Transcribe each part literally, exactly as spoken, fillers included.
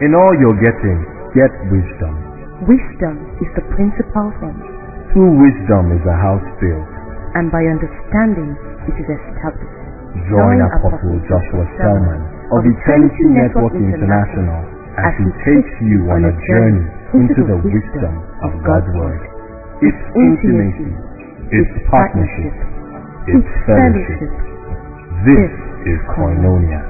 In all you're getting, get wisdom. Wisdom is the principal thing. Through wisdom is a house built, and by understanding it is established. Join Apostle Joshua Selman of Eternity Network International as he takes you on a journey into the wisdom of God's Word. It's intimacy, it's partnership, it's fellowship. This is Koinonia.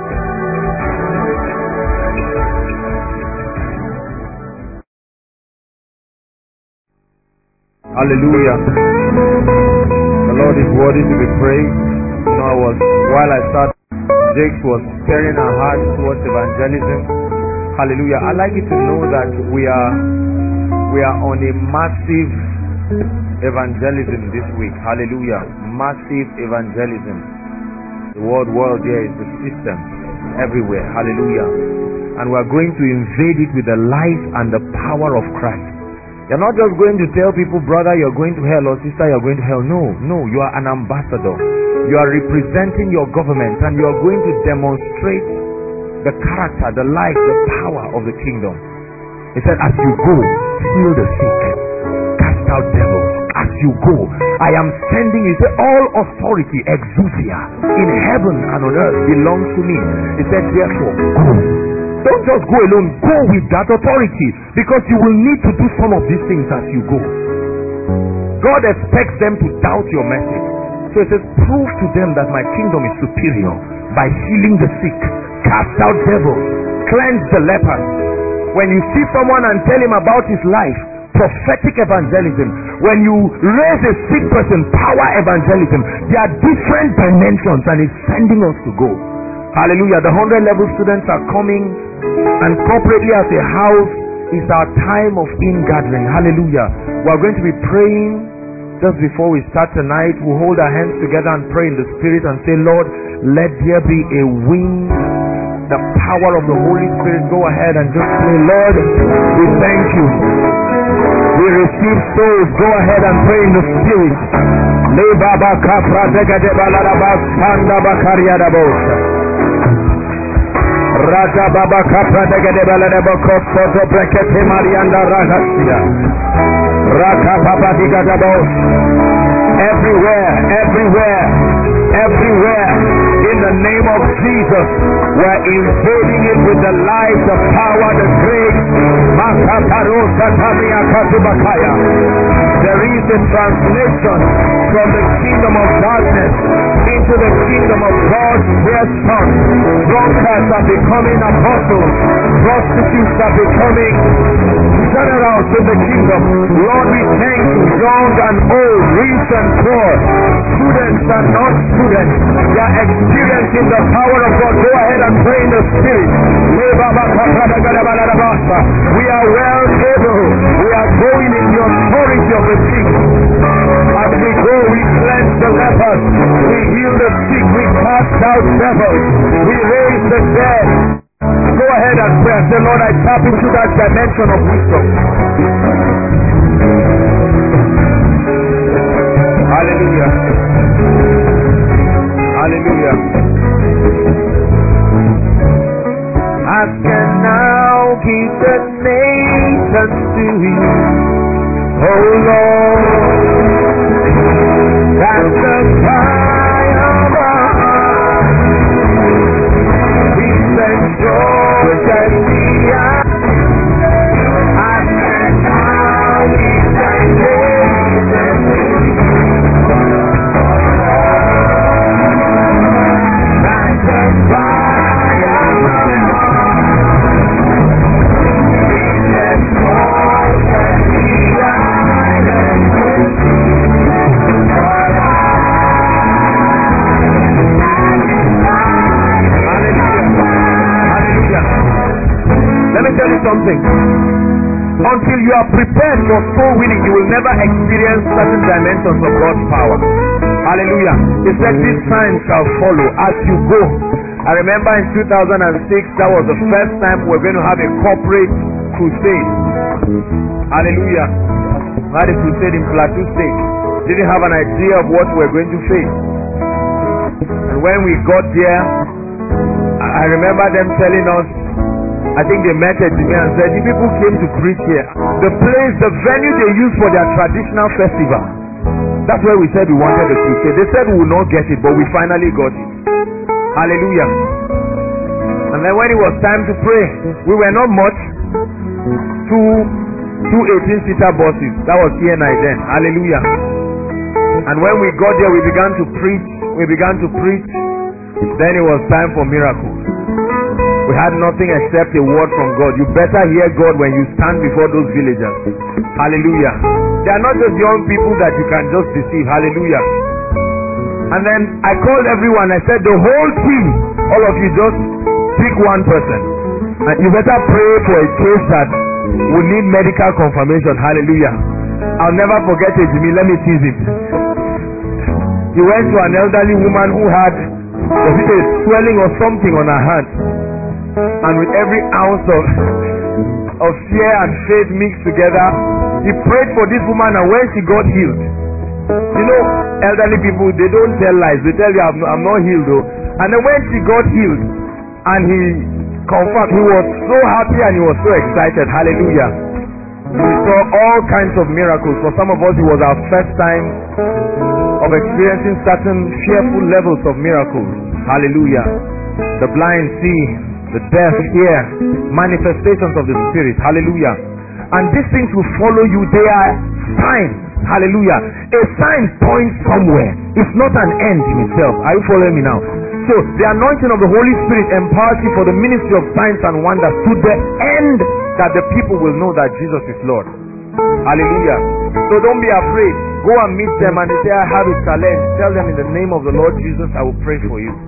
Hallelujah. The Lord is worthy to be praised. You know, I was, while I started, Jake was stirring our hearts towards evangelism. Hallelujah. I'd like you to know that we are we are on a massive evangelism this week. Hallelujah. Massive evangelism. The word world here is the system everywhere. Hallelujah. And we are going to invade it with the life and the power of Christ. You're not just going to tell people, brother, you're going to hell, or sister, you're going to hell. No, no, you are an ambassador. You are representing your government, and you are going to demonstrate the character, the life, the power of the kingdom. He said, as you go, heal the sick, cast out devils. As you go, I am sending you. He said, all authority, exousia, in heaven and on earth belongs to me. He said, therefore, go. Don't just go alone, go with that authority, because you will need to do some of these things as you go. God expects them to doubt your message. So he says, prove to them that my kingdom is superior by healing the sick, cast out devils, cleanse the lepers. When you see someone and tell him about his life, prophetic evangelism. When you raise a sick person, power evangelism. There are different dimensions, and it's sending us to go. Hallelujah. The hundred level students are coming, and corporately as a house is our time of in-gathering. Hallelujah. We are going to be praying just before we start tonight. We'll hold our hands together and pray in the Spirit and say, Lord, let there be a wind, the power of the Holy Spirit. Go ahead and just pray. Lord, we thank you. We receive souls. Go ahead and pray in the Spirit. Raja Baba Kapra de Gedebala de Bokosto to Brekete Marianda Ragasia Raka Papa Digadabos. Everywhere, everywhere, everywhere, in the name of Jesus, we're invading it with the light, the power, the grace. Makaparosa Tamia Katubakaya. There is a translation from the kingdom of darkness into the kingdom of God's dear Son. Drunkards are becoming apostles. Prostitutes are becoming generals in the kingdom. Lord, we thank you. Young and old, rich and poor, students and non-students, they are experiencing the power of God. Go ahead and pray in the Spirit. We are well able. We are going in the authority of the King. As we go, we cleanse the lepers, we heal the sick, we cast out devils, we raise the dead. Go ahead and pray and say, Lord, I tap into that dimension of wisdom. Hallelujah. Hallelujah. I can now give the nations to you, oh Lord. That's the cry of our heart. We send joy and the I can now give the nations to you. That's the cry of our heart. We send joy and the island. Let me tell you something. Until you are prepared for soul winning, you will never experience certain dimensions of God's power. Hallelujah. He said, these signs shall follow as you go. I remember in two thousand six, that was the first time we were going to have a corporate crusade. Hallelujah. We had a crusade in Plateau State. Didn't have an idea of what we were going to face. And when we got there, I remember them telling us, I think they met at Jimmy and said, the people came to preach here. The place, the venue they use for their traditional festival. That's where we said we wanted the crusade. They said we would not get it, but we finally got it. Hallelujah. And then when it was time to pray, we were not much. Two, two eighteen-seater buses. That was here and I then. Hallelujah. And when we got there, we began to preach. We began to preach. Then it was time for miracles. We had nothing except a word from God. You better hear God when you stand before those villagers. Hallelujah. They are not just young people that you can just deceive. Hallelujah. And then I called everyone. I said, the whole team, all of you, just pick one person. And you better pray for a case that will need medical confirmation. Hallelujah. I'll never forget it, Jimmy. Let me tease him. He went to an elderly woman who had was it a swelling or something on her hand. And with every ounce of, of fear and faith mixed together, he prayed for this woman, and when she got healed, you know, elderly people, they don't tell lies. They tell you, I'm, I'm not healed though. And then when she got healed, and he confirmed, he was so happy and he was so excited. Hallelujah. We saw all kinds of miracles. For some of us, it was our first time of experiencing certain fearful levels of miracles. Hallelujah. The blind see, the deaf hear, manifestations of the Spirit. Hallelujah. And these things will follow you. They are signs. Hallelujah. A sign points somewhere. It's not an end in itself. Are you following me now? So the anointing of the Holy Spirit empowers you for the ministry of signs and wonders to the end that the people will know that Jesus is Lord. Hallelujah. So don't be afraid. Go and meet them and they say, I have a challenge. Tell them, in the name of the Lord Jesus, I will pray for you.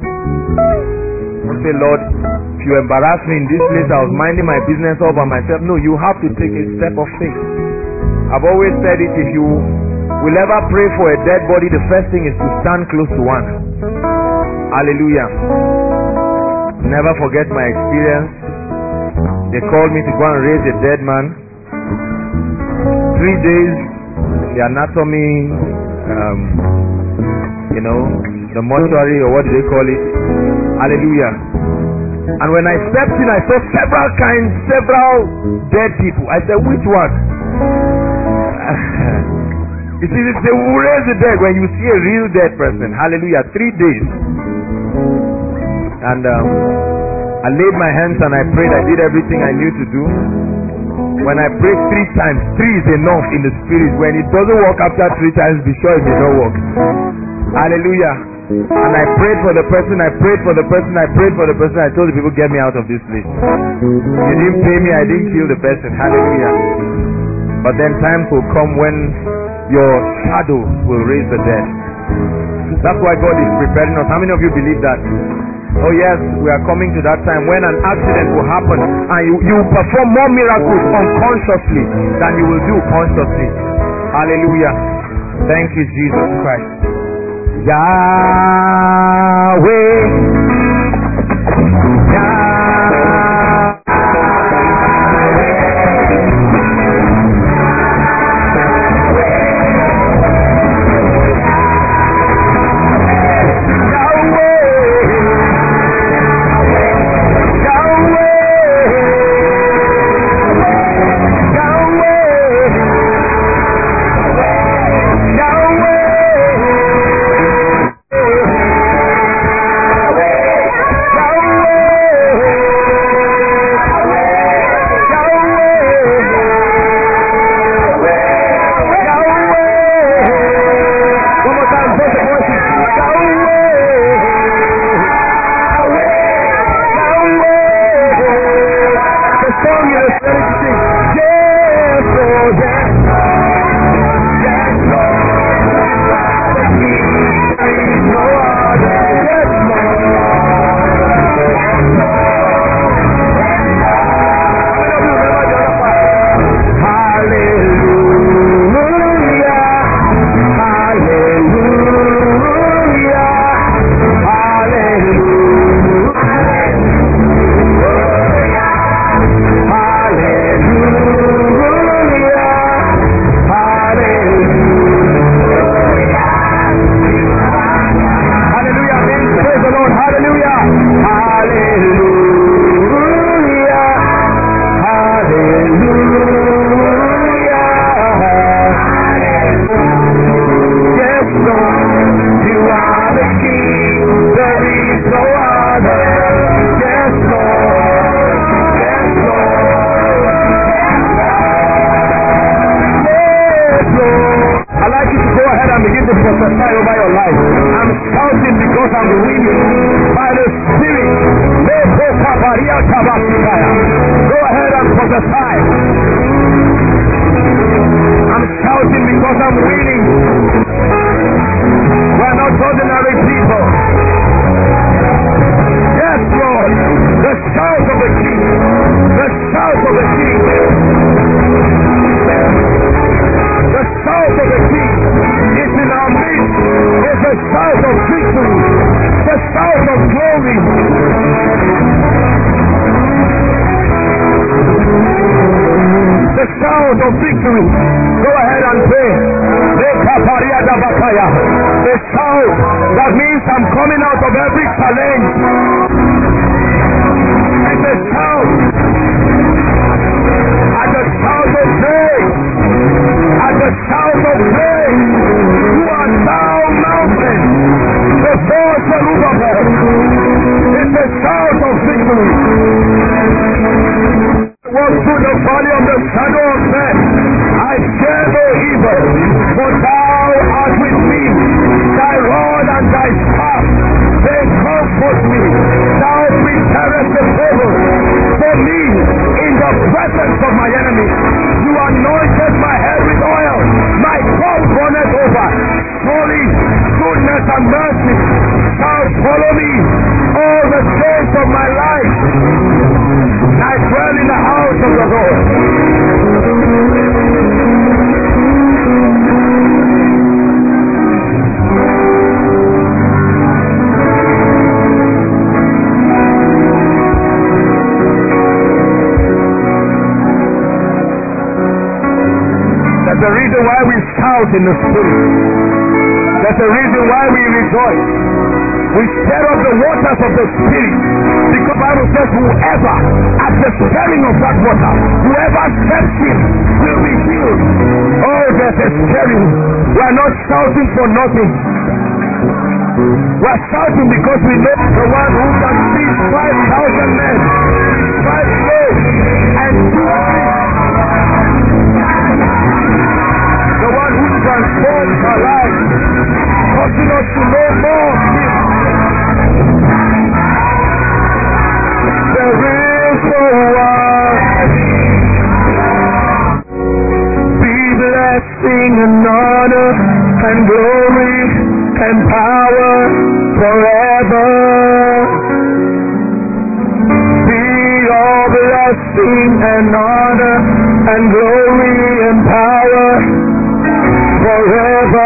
And say, Lord, if you embarrass me in this place, I was minding my business all by myself. No, you have to take a step of faith. I've always said it, if you will ever pray for a dead body, the first thing is to stand close to one. Hallelujah. Never forget my experience. They called me to go and raise a dead man. Three days, the anatomy, um, you know, the mortuary, or what do they call it? Hallelujah. And when I stepped in, I saw several kinds, several dead people. I said, which one? You see, they will raise the dead when you see a real dead person. Hallelujah. Three days. And um, I laid my hands and I prayed. I did everything I knew to do. When I prayed three times, three is enough in the spirit. When it doesn't work after three times, be sure it may not work. Hallelujah. And I prayed for the person, I prayed for the person, I prayed for the person. I told the people, get me out of this place. You didn't pay me, I didn't kill the person. Hallelujah. But then times will come when your shadow will raise the dead. That's why God is preparing us. How many of you believe that? Oh yes, we are coming to that time when an accident will happen and you, you will perform more miracles unconsciously than you will do consciously. Hallelujah. Thank you, Jesus Christ. Yahweh. Yahweh. Go ahead and prophesy. I'm shouting because I'm winning. We're not ordinary people. Yes, Lord. The shout of the King. The shout of the King. The shout of the King is in our midst. It's the shout of victory. The shout of glory. The shout of victory. Go ahead and pray. The shout that means I'm coming out of every challenge. It's a shout. At the shout of praise. At the shout of praise. You are thou mountain. Before Zerubbabel. It's a shout of victory. Walk through the valley of the shadow of death. I fear no evil, for thou art with me. Thy rod and thy staff, they comfort me. Thou preparest the table for me in the presence of my enemy. You anointed my head with oil, my cup runneth over. Surely goodness and mercy shall follow me all the days of my life. I dwell in the house of the Lord. There's a reason why we shout in the Spirit. There's a reason why we rejoice. We stir up the waters of the Spirit. Because the Bible says whoever, at the stirring of that water, whoever steps in will be healed. Oh, there's a stirring. We are not shouting for nothing. We are shouting because we know the one who can feed five thousand men with five loaves and two fish. The one who transforms our lives, causing us to know more of Him. There is no one. Be blessing and honor and glory and power forever. Be all blessing and honor and glory and power forever.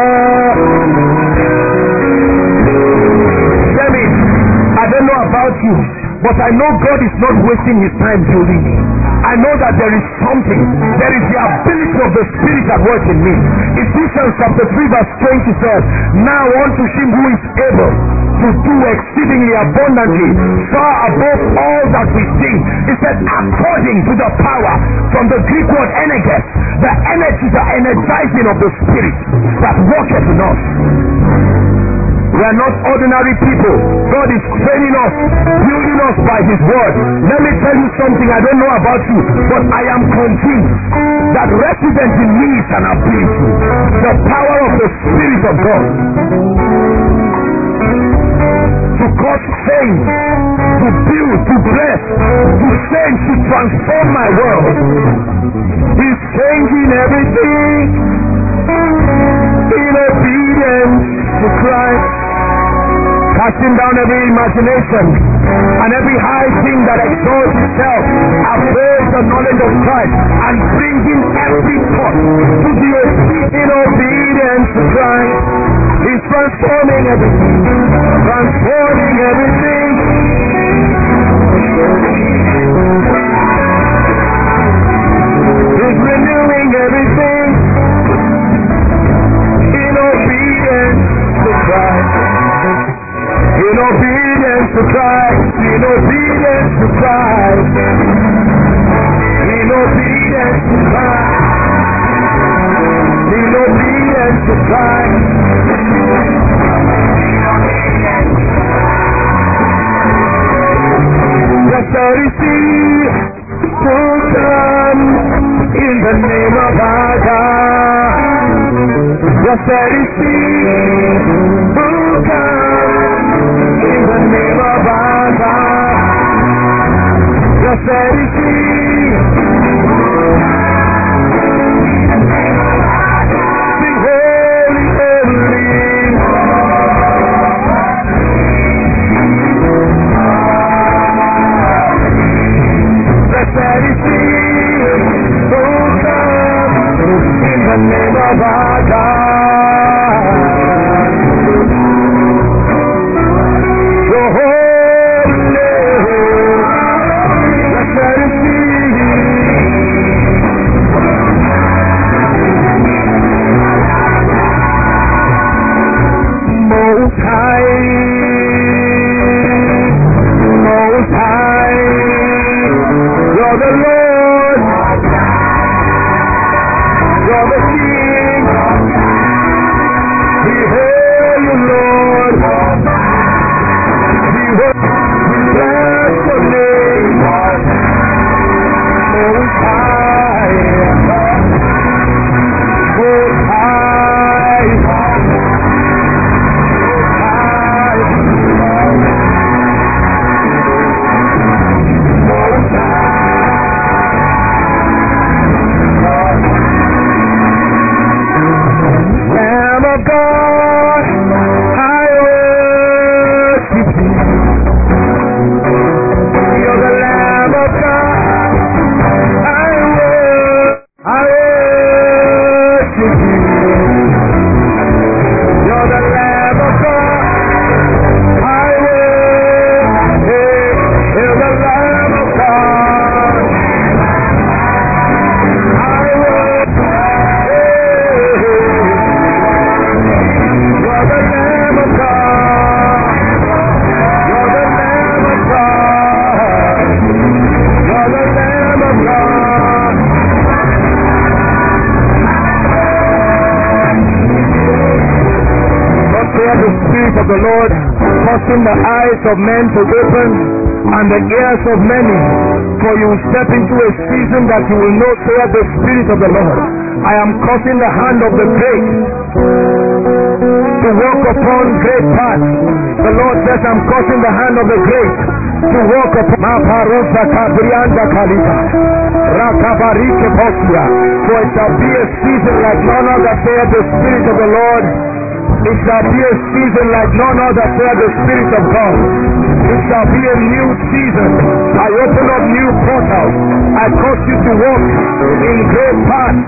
Tell me, I don't know about you, but I know God is not wasting His time building me. I know that there is something. There is the ability of the Spirit at work in me. Ephesians chapter three verse twenty says, now unto Him who is able to do exceedingly abundantly, far above all that we think. It said, according to the power, from the Greek word energes, the energy, the energizing of the Spirit that worketh in us. We are not ordinary people. God is training us, building us by His word. Let me tell you something I don't know about you, but I am convinced that resident in me is an ability, the power of the Spirit of God, to cause change, to build, to bless, to change, to transform my world. He's changing everything in obedience to Christ, casting down every imagination and every high thing that exalts itself above the knowledge of Christ, and bringing every thought to the in obedience to Christ. He's transforming everything, transforming everything. He's renewing everything in obedience to Christ. In obedience to Christ. In obedience to Christ. In obedience to Christ. In obedience to Christ. Prosperity will come in the name of our God. Prosperity will come in the name of our God. Blessed is he. Sing holy, holy. Blessed is he who comes in the name of our God. Your holy name. Blessed is he. Most high, most high. You're the Lord, you're the King. We hail you, Lord. We worship, we bless your name. Most high, most high, most high, most high. Lamb of God, I worship you. You're the Lamb of God, I worship, I worship you. You're the Lamb of God, I worship. You're the Lamb of God, I worship. You're the Lamb of God. You're the Lamb of God. You're the Lamb of God. But hear the Spirit of the Lord, causing the eyes of men to open and the ears of many. For you will step into a season that you will know, saith the Spirit of the Lord. I am causing the hand of the great to walk upon great paths. The Lord says, I'm causing the hand of the great to walk upon Maparusa Kabrianda Kalita Rakabarike Postia. For it shall be a season like none other, saith the Spirit of the Lord. It shall be a season like none other, saith the Spirit of God. It shall be a new season. I open up new portals. I cause you to walk in great paths.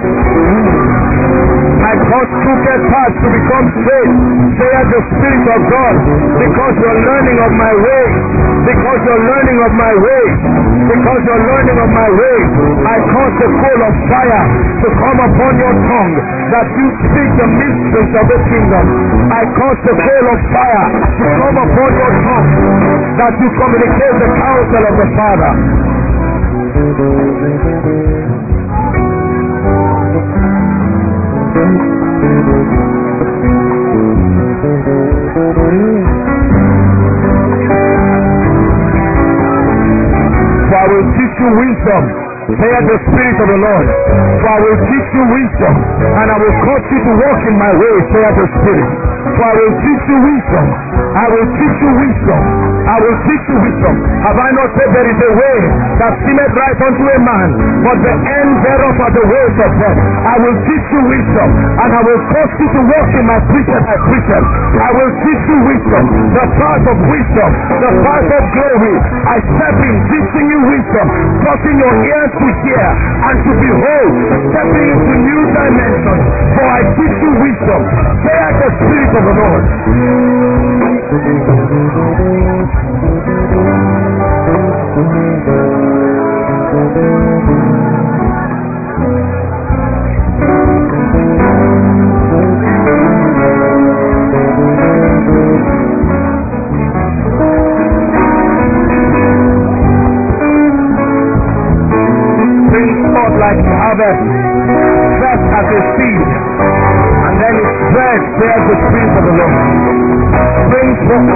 I cause crooked paths to become straight, saith the Spirit of God, because you're learning of my way, because you're learning of my way, because you're learning of my way. I cause the coal of fire to come upon your tongue, that you speak the mysteries of the kingdom. I cause the coal of fire to come upon your tongue, that you communicate the counsel of the Father. For I will teach you wisdom, saith the Spirit of the Lord. For I will teach you wisdom, and I will cause you to walk in my way, saith the Spirit. For I will teach you wisdom, I will teach you wisdom, I will teach you wisdom. Have I not said there is a way that seemeth right unto a man, but the end thereof are the ways of death? I will teach you wisdom, and I will cause you to walk in my precept, my precept. I will teach you wisdom, the path of wisdom, the path of glory. I step in teaching you wisdom, causing your ears to hear and to behold, stepping into new dimensions. For I teach you wisdom, saith the Spirit of the Lord. Brings forth like harvest, first as a seed, and then it spreads, says the Spirit of the Lord. Brings forth.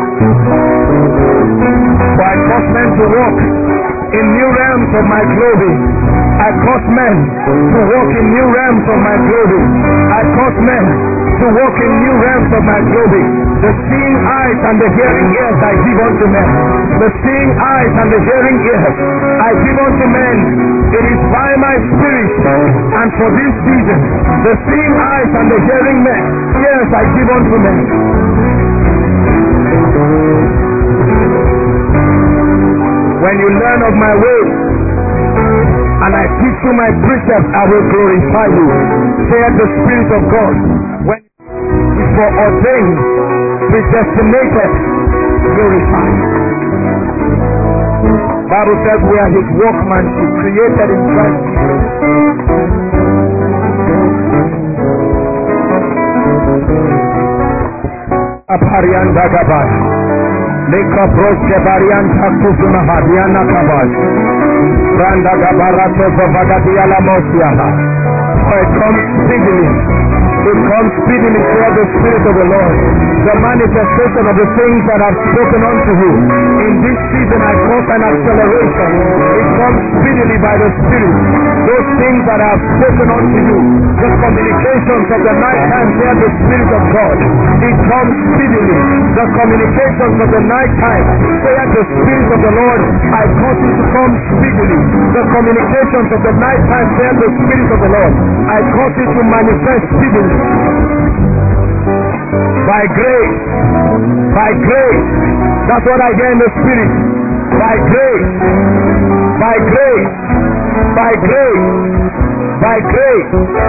For I cause men to walk in new realms of my glory. I cause men to walk in new realms of my glory. I cause men to walk in new realms of my glory. The seeing eyes and the hearing ears I give unto men. the seeing eyes and the hearing ears I give unto men. It is by my spirit, and for this season, the seeing eyes and the hearing men, ears I give unto men. When you learn of my ways, and I teach you my precepts, I will glorify you, saith the Spirit of God. When you are ordained, predestinated, glorified. Bible says we are his workmanship, created in Christ Jesus. Aparianda Gabash. Leka Proske Varian Takufuna Hadiana Kabash. Randa Gabarato Vagadia La Mosiana. For it comes speedily. It comes speedily toward the Spirit of the Lord. The manifestation of the things that I've spoken unto you. In this season I cause an acceleration. It comes speedily by the Spirit. Those things that I have spoken unto you. The communications of the night time, they are the Spirit of God. It comes speedily. The communications of the night time, they are the Spirit of the Lord. I cause it to come speedily. The communications of the night time, they are the Spirit of the Lord. I cause it to manifest speedily. By grace, by grace, that's what I hear in the Spirit. By grace, by grace, by grace, by grace.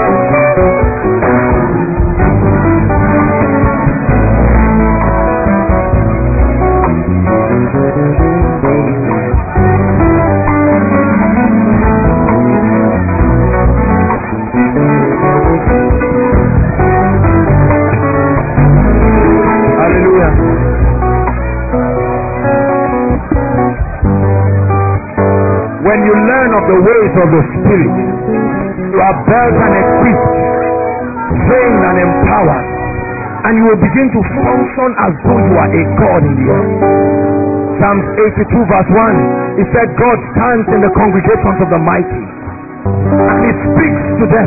When you learn of the ways of the Spirit, you are built and equipped, trained and empowered, and you will begin to function as though you are a God in the earth. Psalms eighty-two verse one, it said God stands in the congregations of the mighty, and he speaks to them.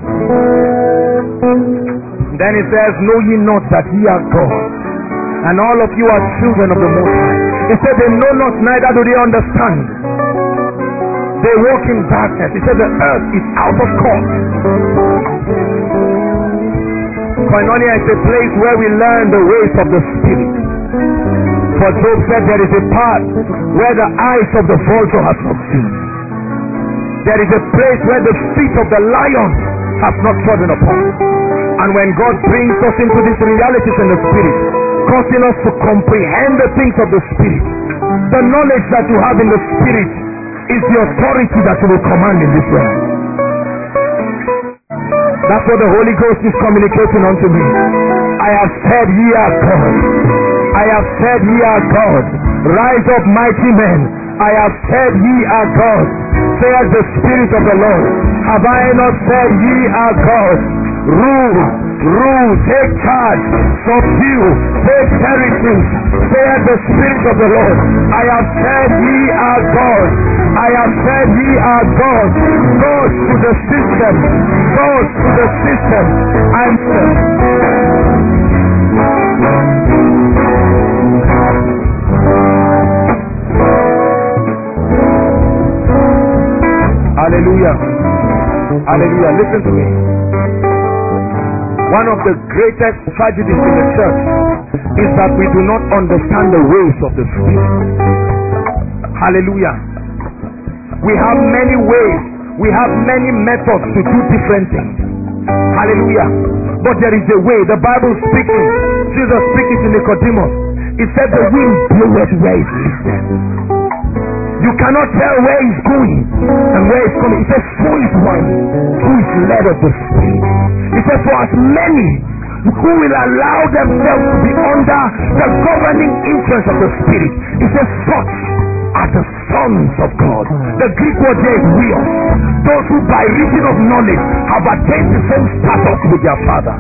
Then it says, know ye not that ye are God, and all of you are children of the Most High. He said they know not, neither do they understand. They walk in darkness. He said the earth is out of course. Koinonia is a place where we learn the ways of the Spirit. For Job said there is a path where the eyes of the vulture have not seen. There is a place where the feet of the lion have not trodden upon. And when God brings us into these realities in the Spirit, causing us to comprehend the things of the Spirit, the knowledge that you have in the Spirit is the authority that you will command in this world. That's what the Holy Ghost is communicating unto me. I have said ye are God. I have said ye are God. Rise up mighty men. I have said ye are God. Saith the Spirit of the Lord. Have I not said ye are God? Rule, rule, take charge, subdue, take territory. Saith the Spirit of the Lord. I have said ye are God. I have said ye are God. God to the system. God to the system. I'm Hallelujah. Hallelujah. Listen to me. One of the greatest tragedies in the church is that we do not understand the ways of the Spirit. Hallelujah. We have many ways. We have many methods to do different things. Hallelujah. But there is a way. The Bible speaking. Jesus speaking to Nicodemus. He said the wind bloweth where it listeth. You cannot tell where he's going and where he's coming. He says, so is one who is led of the Spirit. He says, for as many who will allow themselves to be under the governing influence of the Spirit, he says, such are the sons of God. The Greek word there is weos. Those who by reason of knowledge have attained the same status with their Father.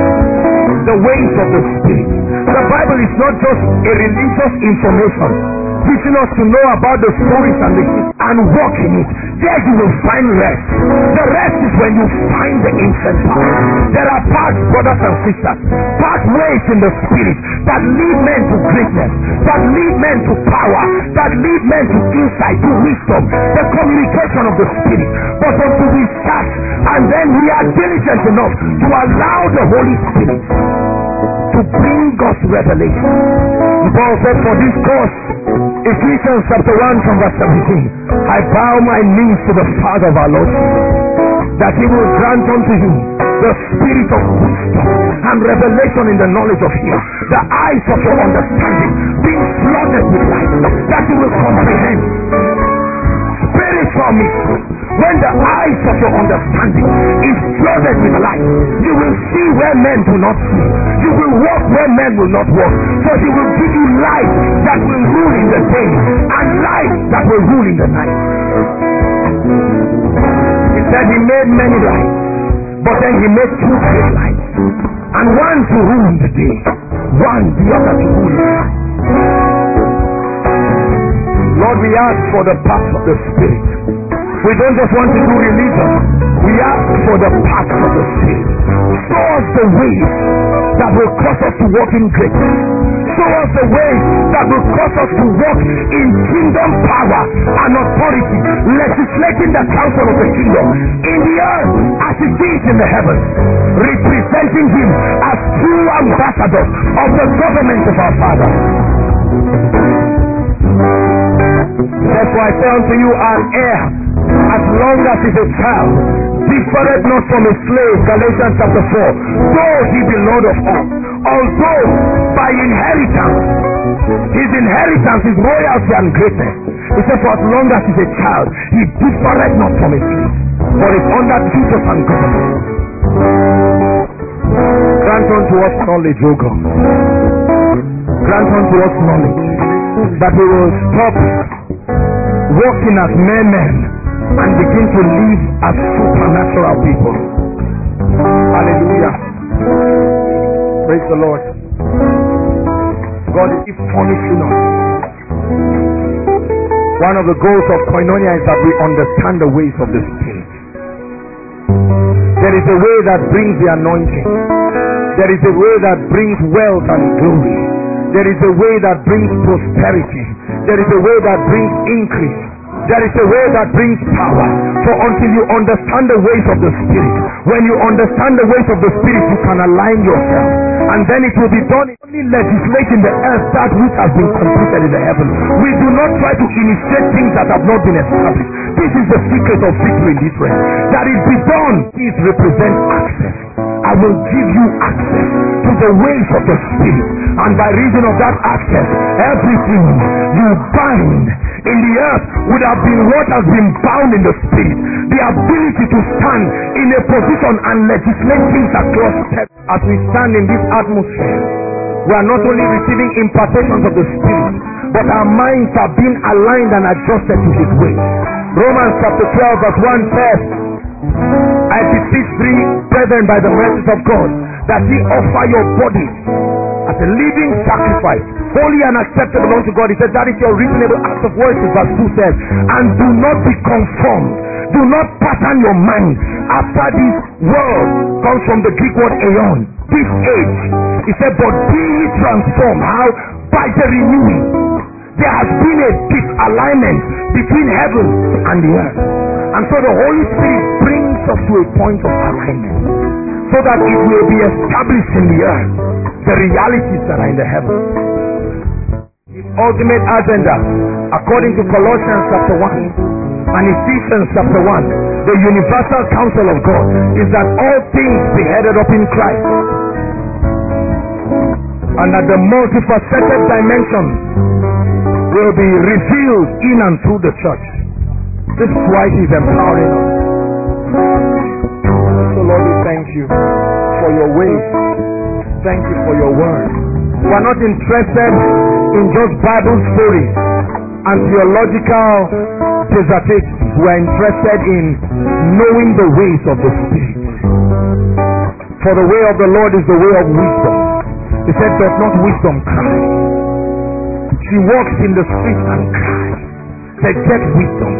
The ways of the Spirit. The Bible is not just a religious information. teaching us to know about the stories and the and walk in it. There you will find rest. The rest is when you find the ancient path. There are paths, brothers and sisters, pathways in the spirit that lead men to greatness, that lead men to power, that lead men to insight, to wisdom, the communication of the spirit. But until we start and then we are diligent enough to allow the Holy Spirit to bring God's revelation. Paul said, for this cause, Ephesians chapter one from verse seventeen, I bow my knees to the Father of our Lord, that he will grant unto you the spirit of wisdom and revelation in the knowledge of him, the eyes of your understanding being flooded with light, that you will comprehend spiritual mystery. When the eyes of your understanding is flooded with light, you will see where men do not see. You will walk where men will not walk. For he will give you light that will rule in the day and light that will rule in the night. He said he made many lights, but then he made two great lights, and one to rule in the day, one the other to rule in the night. Lord, we ask for the path of the Spirit. We don't just want to do religion. We ask for the path of the Spirit. Show us the ways that will cause us to walk in greatness. Show us the ways that will cause us to walk in kingdom power and authority, legislating the counsel of the kingdom in the earth as it is in the heavens, representing him as true ambassadors of the government of our Father. Therefore I say unto you, an heir, as long as he is a child, differeth not from a slave. Galatians chapter four. Though he be Lord of all, although by inheritance, his inheritance is royalty and greatness. He said, for as long as he is a child, he differeth not from a slave, but is under tutors and government. Grant unto us knowledge, O God. Grant unto us knowledge, that we will stop walking as mere men and begin to live as supernatural people. Hallelujah. Praise the Lord. God is furnishing us. One of the goals of Koinonia is that we understand the ways of the Spirit. There is a way that brings the anointing. There is a way that brings wealth and glory. There is a way that brings prosperity. There is a way that brings increase. There is a way that brings power. For until you understand the ways of the Spirit, when you understand the ways of the Spirit, you can align yourself, and then it will be done. Only legislate in the earth that which has been completed in the heavens. We do not try to initiate things that have not been established. This is the secret of victory in this realm. That it be done. This represents access. I will give you access to the ways of the Spirit, and by reason of that access, everything you bind in the earth would have been what has been bound in the Spirit. The ability to stand in a position and legislate things across heaven. As we stand in this atmosphere, we are not only receiving impartations of the Spirit, but our minds are being aligned and adjusted to his ways. Romans chapter twelve verse one says, I beseech thee, brethren, by the mercies of God, that ye offer your bodies as a living sacrifice, holy and acceptable unto God. He said that is your reasonable act of worship. Verse two says, and do not be conformed, do not pattern your mind after this world. Comes from the Greek word aeon, this age. He said, but be ye transformed. How? By the renewing. There has been a disalignment between heaven and the earth, and so the Holy Spirit brings us to a point of alignment, so that it will be established in the earth the realities that are in the heavens. His ultimate agenda, according to Colossians chapter one and Ephesians chapter one, the universal counsel of God, is that all things be headed up in Christ, and that the multifaceted dimensions will be revealed in and through the church. This is why he's empowering us. So Lord, we thank you for your ways. Thank you for your word. We are not interested in just Bible stories and theological dissertations. We are interested in knowing the ways of the Spirit. For the way of the Lord is the way of wisdom. He said, does not wisdom cry? She walks in the street and cries. Said, get wisdom.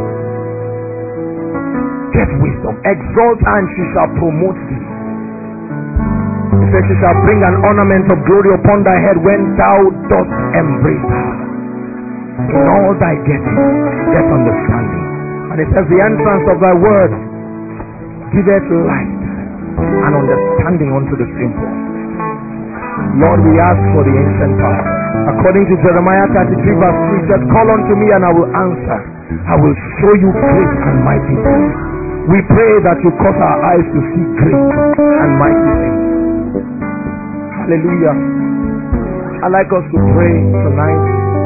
Get wisdom. Exalt her and she shall promote thee. He said, she shall bring an ornament of glory upon thy head when thou dost embrace her. In all thy getting, get understanding. And it says, the entrance of thy word giveth light and understanding unto the simple. Lord, we ask for the ancient power. According to Jeremiah thirty-three verse three, it says, call unto me and I will answer. I will show you great and mighty things. We pray that you cause our eyes to see great and mighty things. Hallelujah. I'd like us to pray tonight.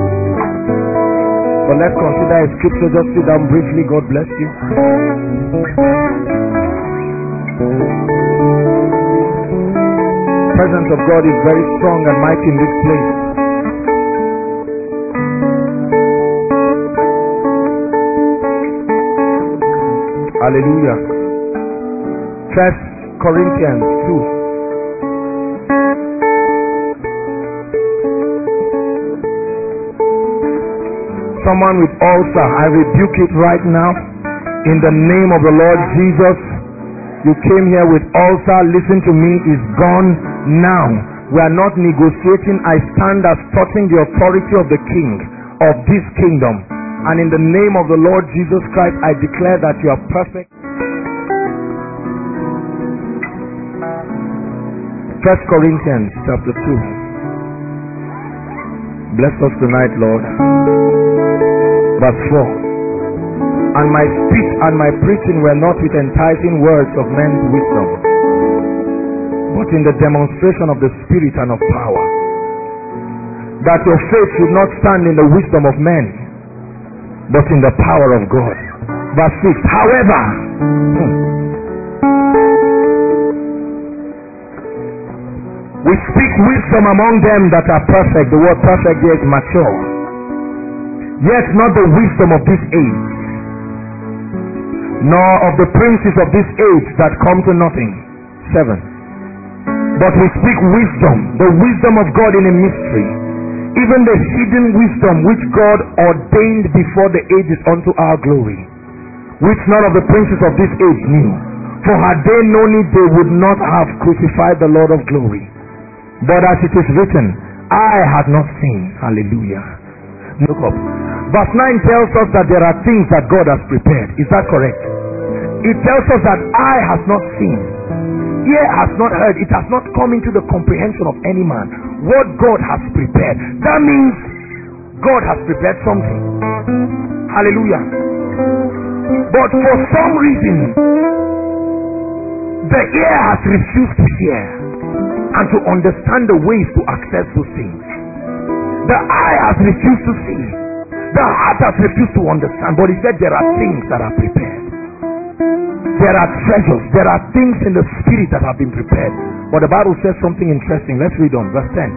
But let's consider a scripture. Just sit down briefly. God bless you. The presence of God is very strong and mighty in this place. Hallelujah. First Corinthians two. Someone with ulcer, I rebuke it right now in the name of the Lord Jesus. You came here with ulcer, listen to me, is gone now. We are not negotiating. I stand as touching the authority of the King of this kingdom. And in the name of the Lord Jesus Christ, I declare that you are perfect. First Corinthians chapter two. Bless us tonight, Lord. Verse four. And my speech and my preaching were not with enticing words of men's wisdom, but in the demonstration of the Spirit and of power, that your faith should not stand in the wisdom of men, but in the power of God. Verse six. However, hmm, we speak wisdom among them that are perfect. The word perfect here is mature. Yet not the wisdom of this age, nor of the princes of this age that come to nothing. Seven. But we speak wisdom, the wisdom of God in a mystery, even the hidden wisdom which God ordained before the ages unto our glory, which none of the princes of this age knew. For had they known it, they would not have crucified the Lord of glory. But as it is written, eye had not seen. Hallelujah. Look up. Verse nine tells us that there are things that God has prepared. Is that correct? It tells us that eye has not seen, ear has not heard, it has not come into the comprehension of any man what God has prepared. That means God has prepared something. Hallelujah. But for some reason, the ear has refused to hear and to understand the ways to access those things. The eye has refused to see. The heart has refused to understand. But he said there are things that are prepared. There are treasures. There are things in the spirit that have been prepared. But the Bible says something interesting. Let's read on. Verse ten.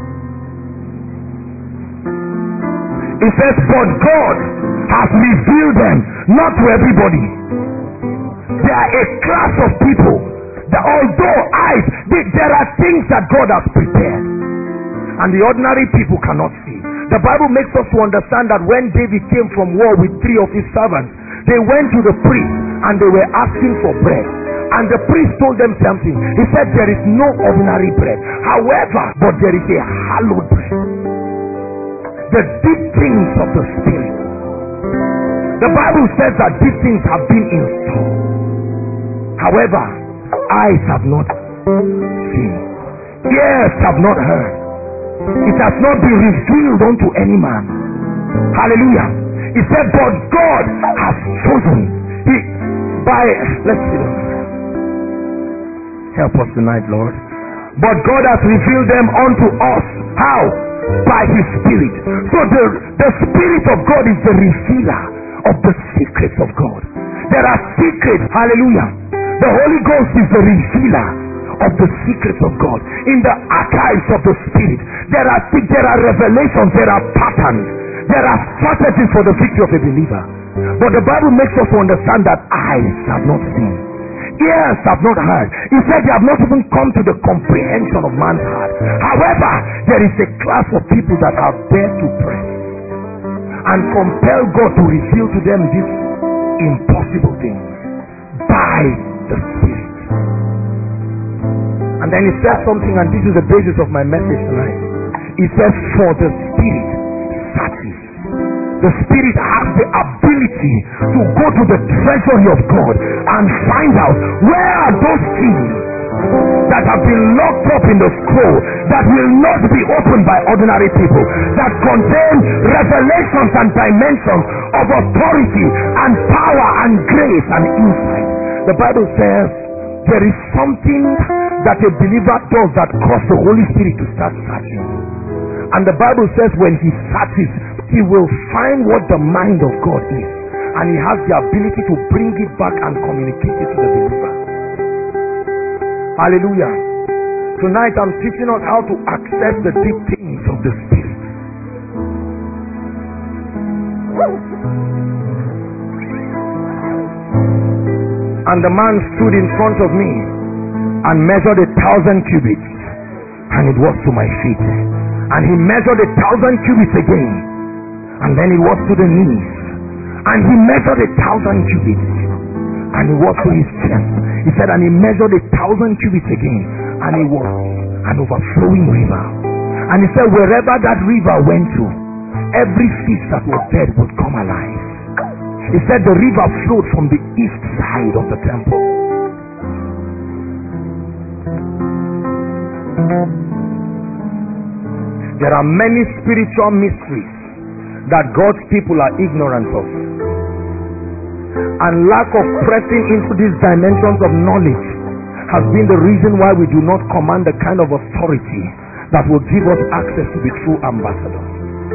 It says, but God has revealed them, not to everybody. There are a class of people that although eyes, they, there are things that God has prepared, and the ordinary people cannot see. The Bible makes us to understand that when David came from war with three of his servants, they went to the priest and they were asking for bread. And the priest told them something. He said, there is no ordinary bread. However, but there is a hallowed bread. The deep things of the spirit. The Bible says that these things have been in store. However, eyes have not seen, ears have not heard, it has not been revealed unto any man. Hallelujah. He said, but God has chosen. He, by, let's see this. Help us tonight, Lord. But God has revealed them unto us. How? By his Spirit. So the, the Spirit of God is the revealer of the secrets of God. There are secrets. Hallelujah. The Holy Ghost is the revealer of the secrets of God. In the archives of the Spirit, there are there are revelations, there are patterns, there are strategies for the victory of a believer. But the Bible makes us understand that eyes have not seen, ears have not heard. He said they have not even come to the comprehension of man's heart. However, there is a class of people that are there to pray. and compel God to reveal to them these impossible things by the Spirit. And then he says something, and this is the basis of my message tonight. He says, for the Spirit searches. The Spirit has the ability to go to the treasury of God and find out where are those things that have been locked up in the scroll that will not be opened by ordinary people, that contain revelations and dimensions of authority and power and grace and insight. The Bible says there is something that a believer does that causes the Holy Spirit to start searching. And the Bible says when he searches, he will find what the mind of God is, and he has the ability to bring it back and communicate it to the believer. Hallelujah. Tonight I'm teaching us how to access the deep things of the Spirit. And the man stood in front of me and measured a thousand cubits, and it was to my feet. And he measured a thousand cubits again, and then it was to the knees. And he measured a thousand cubits, and it was to his chest. He said, and he measured a thousand cubits again, and it was an overflowing river. And he said, wherever that river went to, every fish that was dead would come alive. He said the river flowed from the east side of the temple. There are many spiritual mysteries that God's people are ignorant of. And lack of pressing into these dimensions of knowledge has been the reason why we do not command the kind of authority that will give us access to be true ambassadors.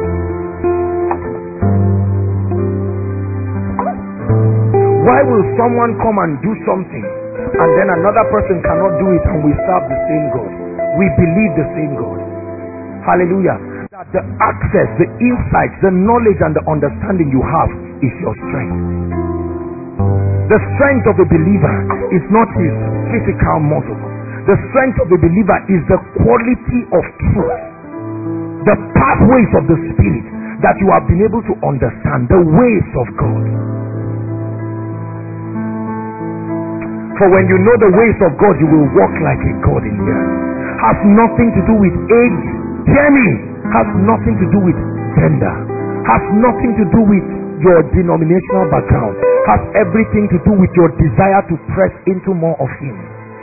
Why will someone come and do something and then another person cannot do it and we serve the same God? We believe the same God. Hallelujah. That the access, the insights, the knowledge and the understanding you have is your strength. The strength of a believer is not his physical muscle. The strength of a believer is the quality of truth, the pathways of the Spirit that you have been able to understand, the ways of God. For when you know the ways of God, you will walk like a God in the earth. Has nothing to do with age. Hear me. Has nothing to do with gender. Has nothing to do with your denominational background. Has everything to do with your desire to press into more of Him.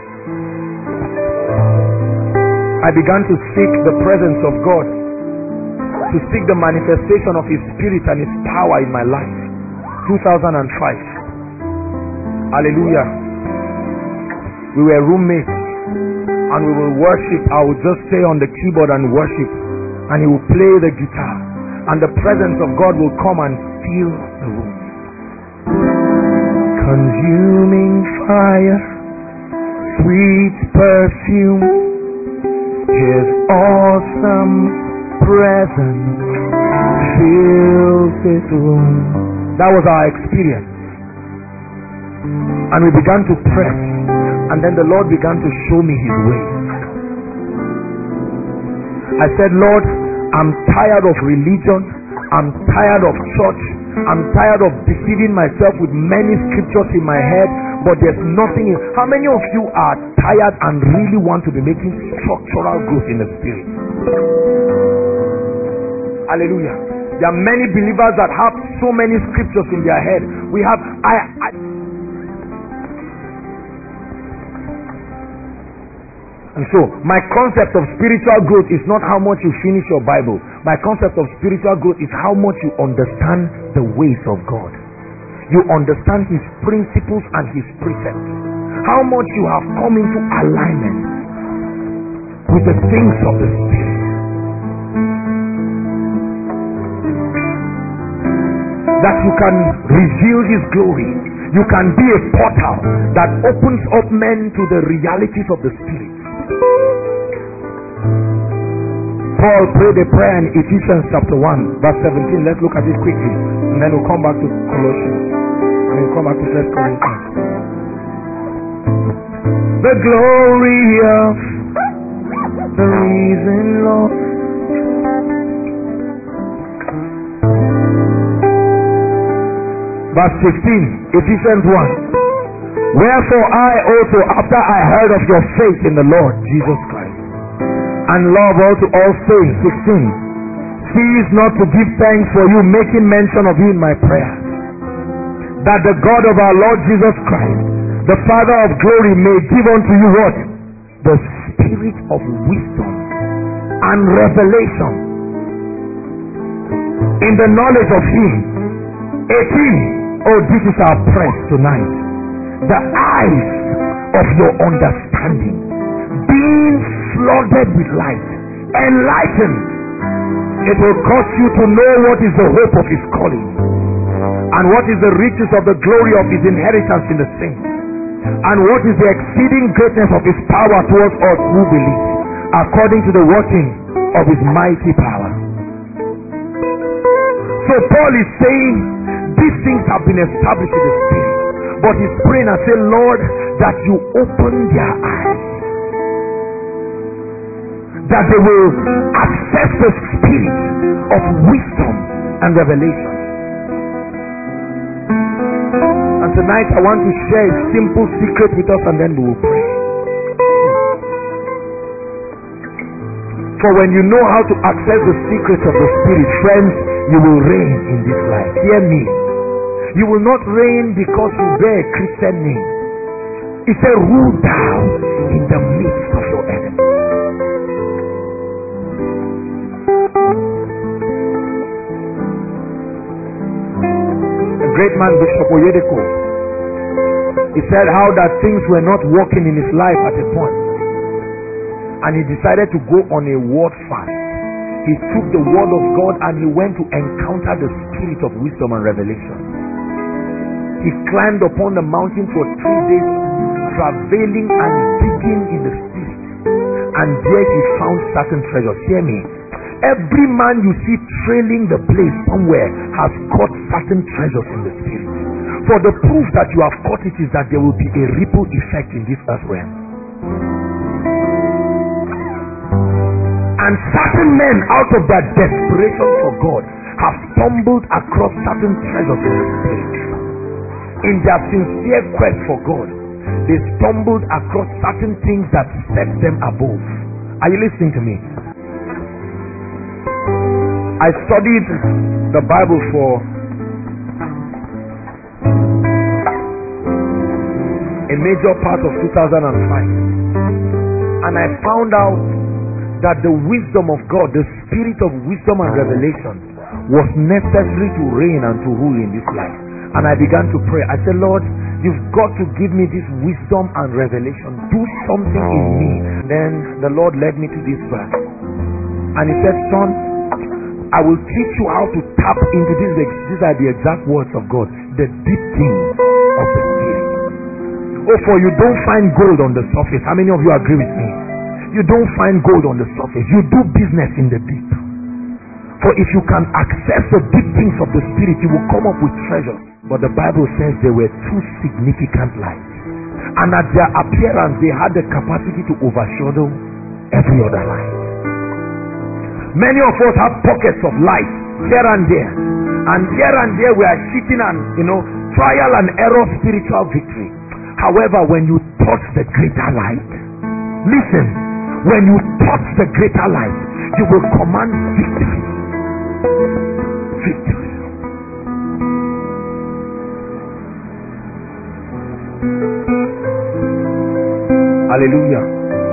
I began to seek the presence of God, to seek the manifestation of His Spirit and His power in my life. two thousand five. Hallelujah. We were roommates and we will worship. I would just stay on the keyboard and worship, and he will play the guitar, and the presence of God will come and fill the room. Consuming fire, sweet perfume, His awesome presence fills this room. That was our experience, and we began to press. And then the Lord began to show me His ways. I said, Lord, I'm tired of religion. I'm tired of church. I'm tired of deceiving myself with many scriptures in my head, but there's nothing in. How many of you are tired and really want to be making structural growth in the Spirit? Hallelujah. There are many believers that have so many scriptures in their head. We have I, I And so, my concept of spiritual growth is not how much you finish your Bible. My concept of spiritual growth is how much you understand the ways of God. You understand His principles and His precepts. How much you have come into alignment with the things of the Spirit. That you can reveal His glory. You can be a portal that opens up men to the realities of the Spirit. Paul prayed a prayer in Ephesians chapter one verse seventeen. Let's look at it quickly, and then we'll come back to Colossians, and we'll come back to First Corinthians. The glory of the risen Lord Verse fifteen, Ephesians one. Wherefore I also, after I heard of your faith in the Lord Jesus Christ, and love unto all saints, sixteen, cease not to give thanks for you, making mention of you in my prayer, that the God of our Lord Jesus Christ, the Father of glory, may give unto you what? The spirit of wisdom and revelation in the knowledge of him. eighteen. Oh, this is our prayer tonight. The eyes of your understanding being flooded with light, enlightened. It will cause you to know what is the hope of his calling, and what is the riches of the glory of his inheritance in the saints, and what is the exceeding greatness of his power towards us who believe, according to the working of his mighty power. So Paul is saying these things have been established in the spirit, but he's praying and saying, Lord, that you open their eyes, that they will access the spirit of wisdom and revelation. And tonight I want to share a simple secret with us, and then we will pray. For when you know how to access the secrets of the spirit, friends, you will reign in this life. Hear me. You will not reign because you bear a Christian name. It says, rule down in the midst of your enemies. A great man, Bishop Oyedepo, he said how that things were not working in his life at a point, and he decided to go on a word fast. He took the word of God and he went to encounter the spirit of wisdom and revelation. He climbed upon the mountain for three days, travailing and digging in the spirit, and there he found certain treasures. Hear me. Every man you see trailing the place somewhere has caught certain treasures in the spirit. For the proof that you have caught it is that there will be a ripple effect in this earth realm. And certain men, out of their desperation for God, have stumbled across certain treasures in the spirit. In their sincere quest for God, they stumbled across certain things that set them above. Are you listening to me? I studied the Bible for a major part of two thousand five, and I found out that the wisdom of God, the spirit of wisdom and revelation, was necessary to reign and to rule in this life. And I began to pray. I said, Lord, you've got to give me this wisdom and revelation. Do something in me. Then the Lord led me to this verse, and he said, son, I will teach you how to tap into this. These are the exact words of God, the deep things of the spirit. Oh, for you don't find gold on the surface. How many of you agree with me? You don't find gold on the surface. You do business in the deep. For if you can access the deep things of the spirit, you will come up with treasures. But the Bible says there were two significant lights, and at their appearance they had the capacity to overshadow every other light. Many of us have pockets of light here and there, and here and there we are sitting and, you know, trial and error spiritual victory. However, when you touch the greater light, listen, when you touch the greater light, you will command victory. Victory. Hallelujah.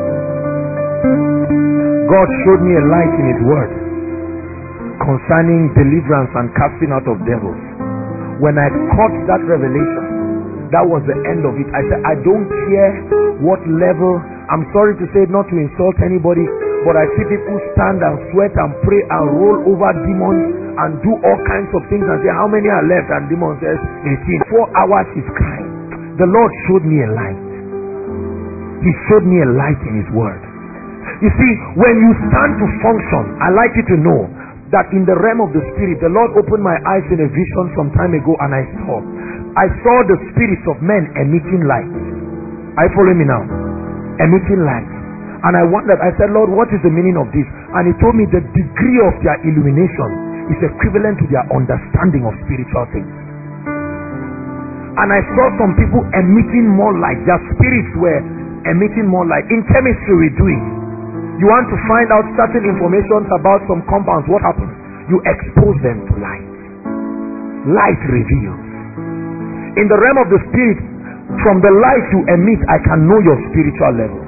God showed me a light in his word concerning deliverance and casting out of devils. When I caught that revelation, that was the end of it. I said, I don't care what level. I'm sorry to say, not to insult anybody, but I see people stand and sweat and pray and roll over demons and do all kinds of things and say, how many are left? And demon says, eighteen. Four hours is crying. The Lord showed me a light. He showed me a light in his word. You see, when you stand to function, I like you to know that in the realm of the spirit, the Lord opened my eyes in a vision some time ago, and I saw I saw the spirits of men emitting light. Are you following me now? Emitting light. And I wondered, I said, Lord, what is the meaning of this? And he told me the degree of their illumination is equivalent to their understanding of spiritual things. And I saw some people emitting more light. Their spirits were emitting more light. In chemistry we do it. You want to find out certain information about some compounds. What happens? You expose them to light. Light reveals. In the realm of the spirit, from the light you emit, I can know your spiritual level.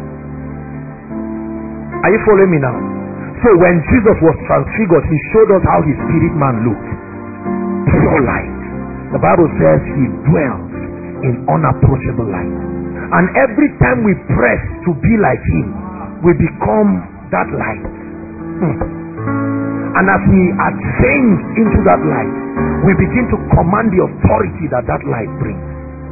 Are you following me now? So when Jesus was transfigured, he showed us how his spirit man looked. Pure light. The Bible says he dwells in unapproachable light. And every time we press to be like him, we become that light. Hmm. And as we are changed into that light, we begin to command the authority that that light brings.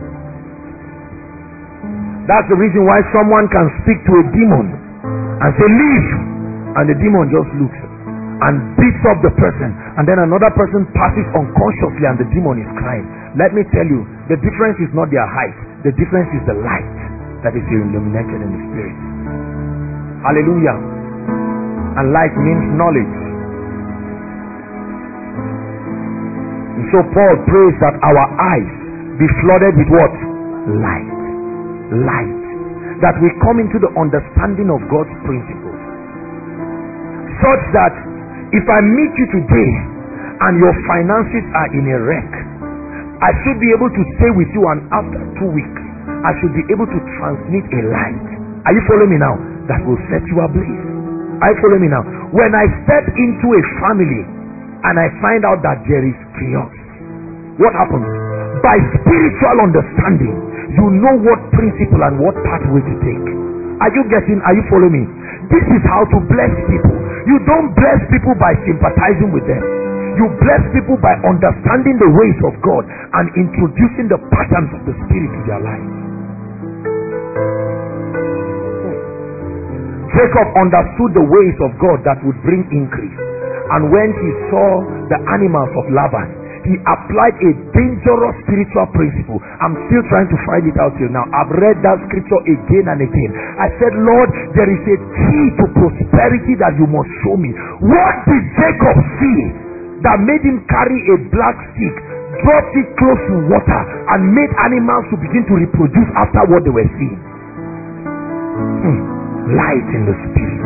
That's the reason why someone can speak to a demon and say, leave, and the demon just looks and beats up the person, and then another person passes unconsciously and the demon is crying. Let me tell you, the difference is not their height, the difference is the light that is illuminated in the spirit. Hallelujah. And light means knowledge. And so Paul prays that our eyes be flooded with what? Light. Light. That we come into the understanding of God's principles, such that if I meet you today and your finances are in a wreck, I should be able to stay with you, and after two weeks I should be able to transmit a light. Are you following me now? That will set you ablaze. Are you following me now? When I step into a family and I find out that there is chaos, what happens? By spiritual understanding, you know what principle and what pathway to take. Are you getting? Are you following me? This is how to bless people. You don't bless people by sympathizing with them. You bless people by understanding the ways of God and introducing the patterns of the Spirit to their lives. Jacob understood the ways of God that would bring increase, and when he saw the animals of Laban, he applied a dangerous spiritual principle. I'm still trying to find it out till now. I've read that scripture again and again. I said, Lord, there is a key to prosperity that you must show me. What did Jacob see that made him carry a black stick, dropped it close to water, and made animals to begin to reproduce after what they were seeing? Hmm. Light in the spirit.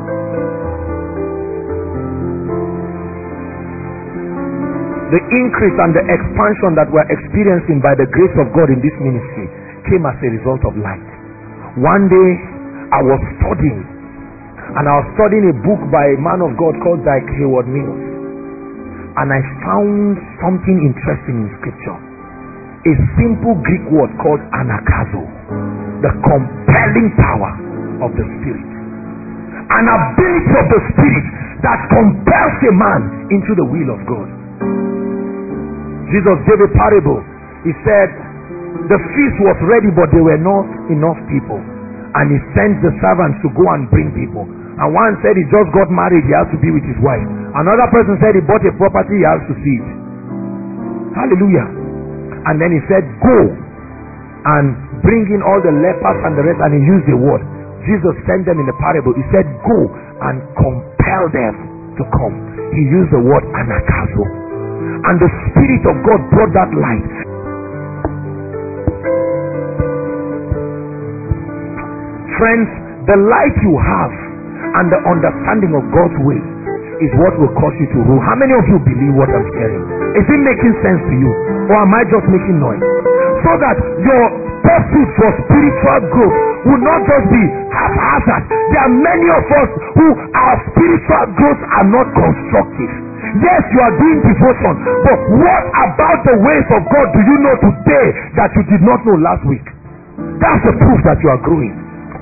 The increase and the expansion that we're experiencing by the grace of God in this ministry came as a result of light. One day I was studying, and I was studying a book by a man of God called Dyke Hayward Mills, and I found something interesting in scripture. A simple Greek word called anakazo, the compelling power of the spirit, an ability of the spirit that compels a man into the will of God. Jesus gave a parable. He said the feast was ready, but there were not enough people, and he sent the servants to go and bring people. And one said he just got married, he has to be with his wife. Another person said he bought a property, he has to see it. Hallelujah. And then he said, go and bring in all the lepers and the rest, and he used the word. Jesus sent them in the parable. He said, go and compel them to come. He used the word anakazo. And the Spirit of God brought that light. Friends, the light you have and the understanding of God's ways is what will cause you to rule. How many of you believe what I'm sharing? Is it making sense to you? Or am I just making noise? So that your pursuit for spiritual growth will not just be haphazard. There are many of us who our spiritual growth are not constructive. Yes, you are doing devotion, but what about the ways of God do you know today that you did not know last week? That's the proof that you are growing.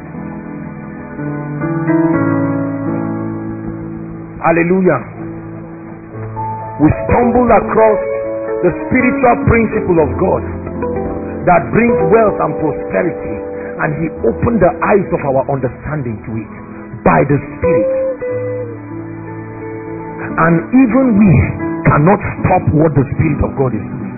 Hallelujah. We stumbled across the spiritual principle of God that brings wealth and prosperity, and he opened the eyes of our understanding to it by the Spirit. And even we cannot stop what the Spirit of God is doing.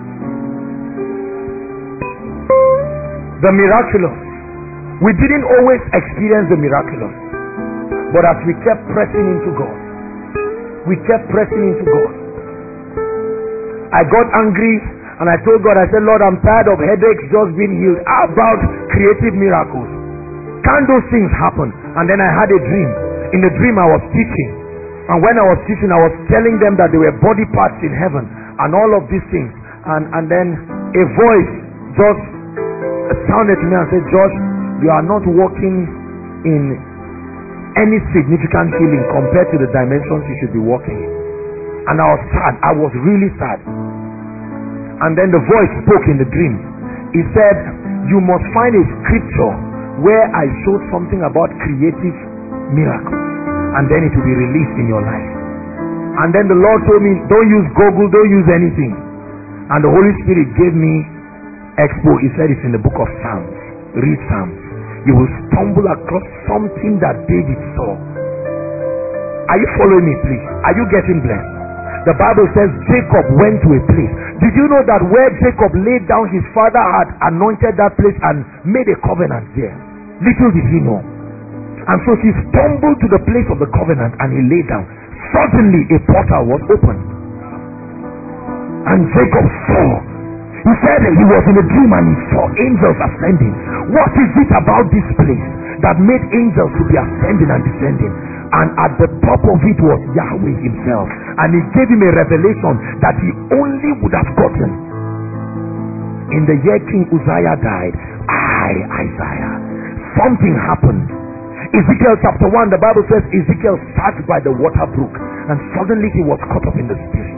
The miraculous. We didn't always experience the miraculous, but as we kept pressing into God, we kept pressing into God. I got angry And I told God, I said, Lord, I'm tired of headaches just being healed. How about creative miracles? Can't those things happen? And then I had a dream. In the dream I was teaching. And when I was teaching, I was telling them that there were body parts in heaven and all of these things. And, and then a voice just sounded to me and said, Josh, you are not walking in any significant healing compared to the dimensions you should be walking in. And I was sad. I was really sad. And then the voice spoke in the dream. He said, you must find a scripture where I showed something about creative miracles, and then it will be released in your life. And then the Lord told me, don't use Google, don't use anything. And the Holy Spirit gave me expo. He said it's in the book of Psalms. Read Psalms. You will stumble across something that David saw. Are you following me, please? Are you getting blessed? The Bible says Jacob went to a place. Did you know that where Jacob laid down, his father had anointed that place and made a covenant there? Little did he know. And so he stumbled to the place of the covenant and he lay down. Suddenly a portal was opened. And Jacob saw. He said he was in a dream and he saw angels ascending. What is it about this place that made angels to be ascending and descending? And at the top of it was Yahweh himself. And he gave him a revelation that he only would have gotten in the year King Uzziah died. I, Isaiah, something happened. Ezekiel chapter one, the Bible says Ezekiel sat by the water brook and suddenly he was caught up in the spirit.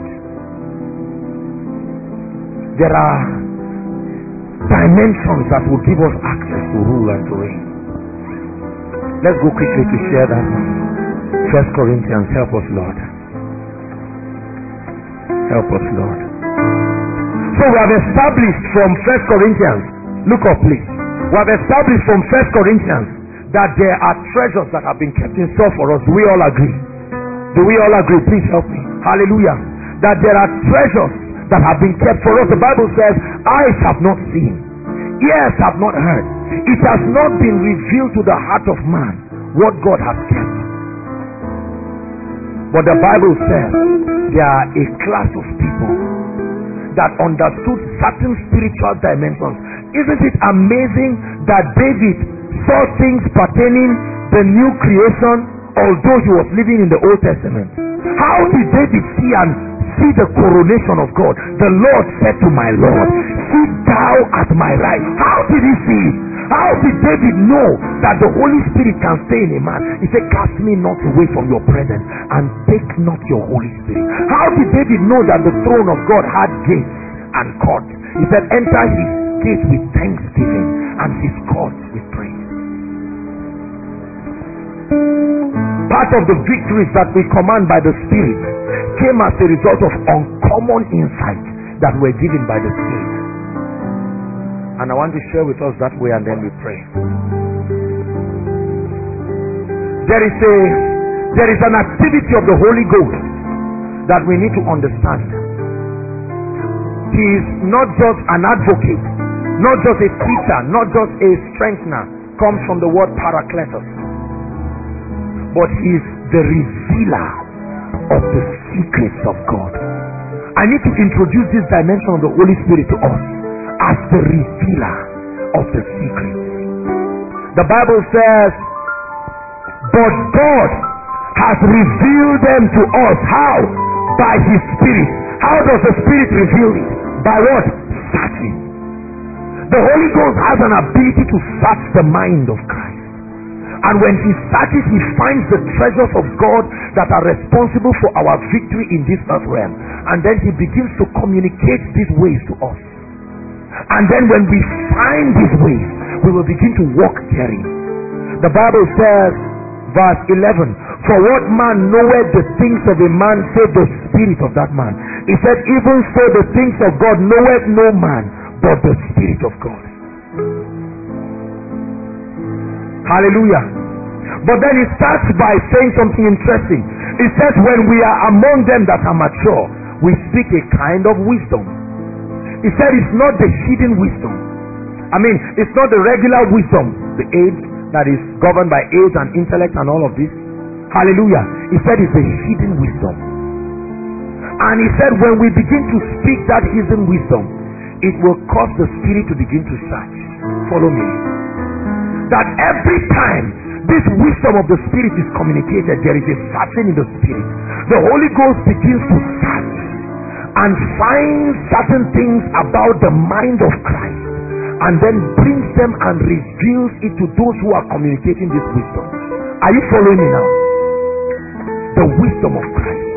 There are dimensions that will give us access to rule and to reign. Let's go quickly to share that one. First Corinthians, help us, Lord. Help us, Lord. So we have established from First Corinthians, look up please. We have established from First Corinthians that there are treasures that have been kept in store for us. Do we all agree? Do we all agree? Please help me. Hallelujah. That there are treasures that have been kept for us. The Bible says, eyes have not seen, ears have not heard, it has not been revealed to the heart of man what God has kept. But the Bible says there are a class of people that understood certain spiritual dimensions. Isn't it amazing that David saw things pertaining the new creation although he was living in the Old Testament? How did David see and see the coronation of God? The Lord said to my Lord, sit thou at my right. How did he see it? How did David know that the Holy Spirit can stay in a man? He said, cast me not away from your presence and take not your Holy Spirit. How did David know that the throne of God had gates and courts? He said, enter his gates with thanksgiving and his courts with praise. Part of the victories that we command by the Spirit came as a result of uncommon insight that were given by the Spirit. And I want to share with us that way, and then we pray. There is a there is an activity of the Holy Ghost that we need to understand. He is not just an advocate, not just a teacher, not just a strengthener. Comes from the word parakletos. But he is the revealer of the secrets of God. I need to introduce this dimension of the Holy Spirit to us as the revealer of the secrets. The Bible says, but God has revealed them to us. How? By his Spirit. How does the Spirit reveal it? By what? Searching. The Holy Ghost has an ability to search the mind of Christ. And when he searches, he finds the treasures of God that are responsible for our victory in this earth realm. And then he begins to communicate these ways to us. And then when we find these ways, we will begin to walk therein. The Bible says, verse eleven, for what man knoweth the things of a man save the spirit of that man? He said, even so the things of God knoweth no man but the Spirit of God. Hallelujah. But then he starts by saying something interesting. He says, when we are among them that are mature, we speak a kind of wisdom. He said it's not the hidden wisdom. I mean, it's not the regular wisdom, the age that is governed by age and intellect and all of this. Hallelujah. He said it's the hidden wisdom. And he said when we begin to speak that hidden wisdom, it will cause the spirit to begin to search. Follow me. That every time this wisdom of the spirit is communicated, there is a searching in the spirit. The Holy Ghost begins to search and find certain things about the mind of Christ, and then brings them and reveals it to those who are communicating this wisdom. Are you following me now? The wisdom of Christ.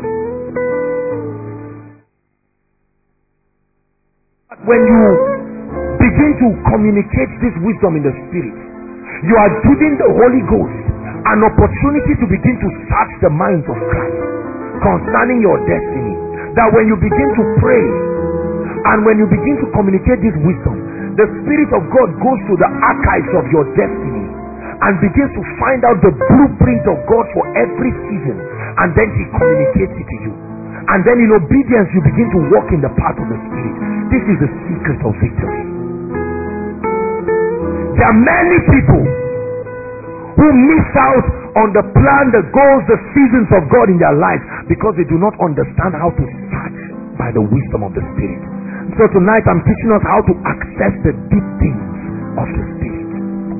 When you begin to communicate this wisdom in the spirit, you are giving the Holy Ghost an opportunity to begin to search the minds of Christ concerning your destiny. That when you begin to pray and when you begin to communicate this wisdom, the Spirit of God goes to the archives of your destiny and begins to find out the blueprint of God for every season, and then He communicates it to you. And then in obedience you begin to walk in the path of the Spirit. This is the secret of victory. There are many people who miss out on the plan, the goals, the seasons of God in their lives because they do not understand how to search by the wisdom of the Spirit. So tonight I'm teaching us how to access the deep things of the Spirit.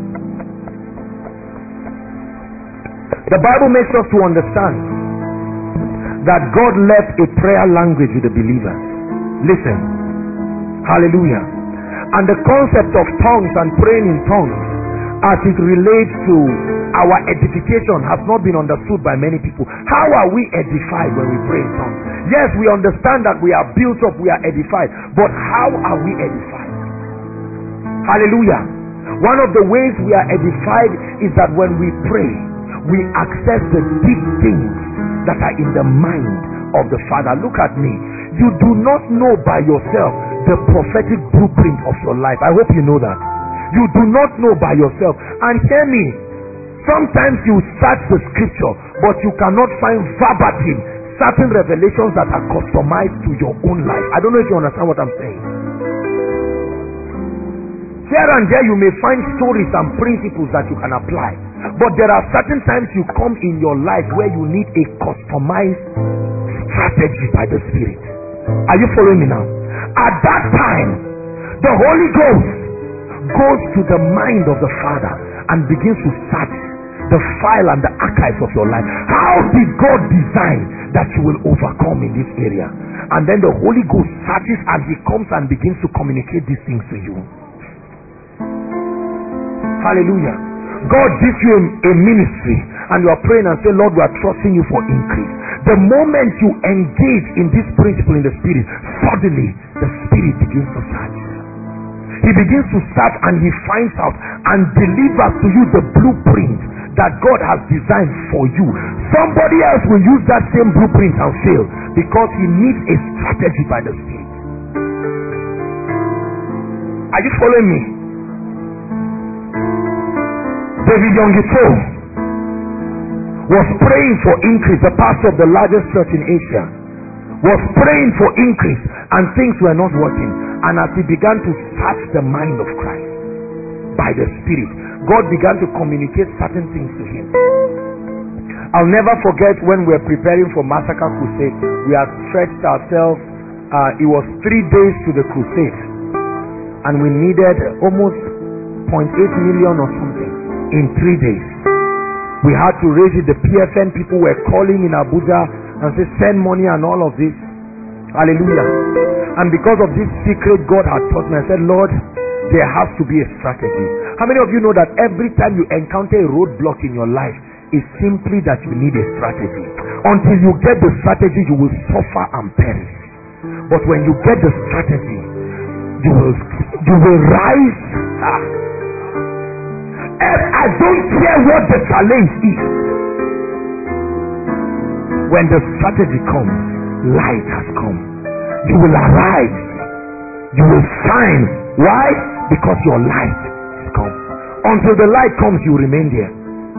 The Bible makes us to understand that God left a prayer language with the believers. Listen. Hallelujah. And the concept of tongues and praying in tongues as it relates to our edification has not been understood by many people. How are we edified when we pray in tongues? Yes, we understand that we are built up, we are edified, but how are we edified? Hallelujah. One of the ways we are edified is that when we pray, we access the deep things that are in the mind of the Father. Look at me. You do not know by yourself the prophetic blueprint of your life. I hope you know that. You do not know by yourself. And hear me, sometimes you search the scripture, but you cannot find verbatim certain revelations that are customized to your own life. I don't know if you understand what I'm saying. Here and there you may find stories and principles that you can apply, but there are certain times you come in your life where you need a customized strategy by the Spirit. Are you following me now? At that time, the Holy Ghost goes to the mind of the Father and begins to search the file and the archives of your life. How did God design that you will overcome in this area? And then the Holy Ghost searches and He comes and begins to communicate these things to you. Hallelujah. God gives you a, a ministry and you are praying and say, Lord, we are trusting you for increase. The moment you engage in this principle in the Spirit, suddenly the Spirit begins to search. He begins to search and He finds out and delivers to you the blueprint that God has designed for you. Somebody else will use that same blueprint and fail because he needs a strategy by the Spirit. Are you following me? David Yonggi-Cho was praying for increase. The pastor of the largest church in Asia was praying for increase and things were not working. And as he began to search the mind of Christ by the Spirit, God began to communicate certain things to him. I'll never forget when we were preparing for Massacre Crusade. We had stretched ourselves. Uh, it was three days to the crusade, and we needed almost zero point eight million or something in three days. We had to raise it. The P F N people were calling in Abuja and say, send money and all of this. Hallelujah. And because of this secret God had taught me, I said, Lord, there has to be a strategy. How many of you know that every time you encounter a roadblock in your life, it's simply that you need a strategy? Until you get the strategy, you will suffer and perish. But when you get the strategy, you will you will rise. Ah. I don't care what the challenge is. When the strategy comes, light has come. You will arise. You will shine. Why? Because your light has come. Until the light comes, you remain there.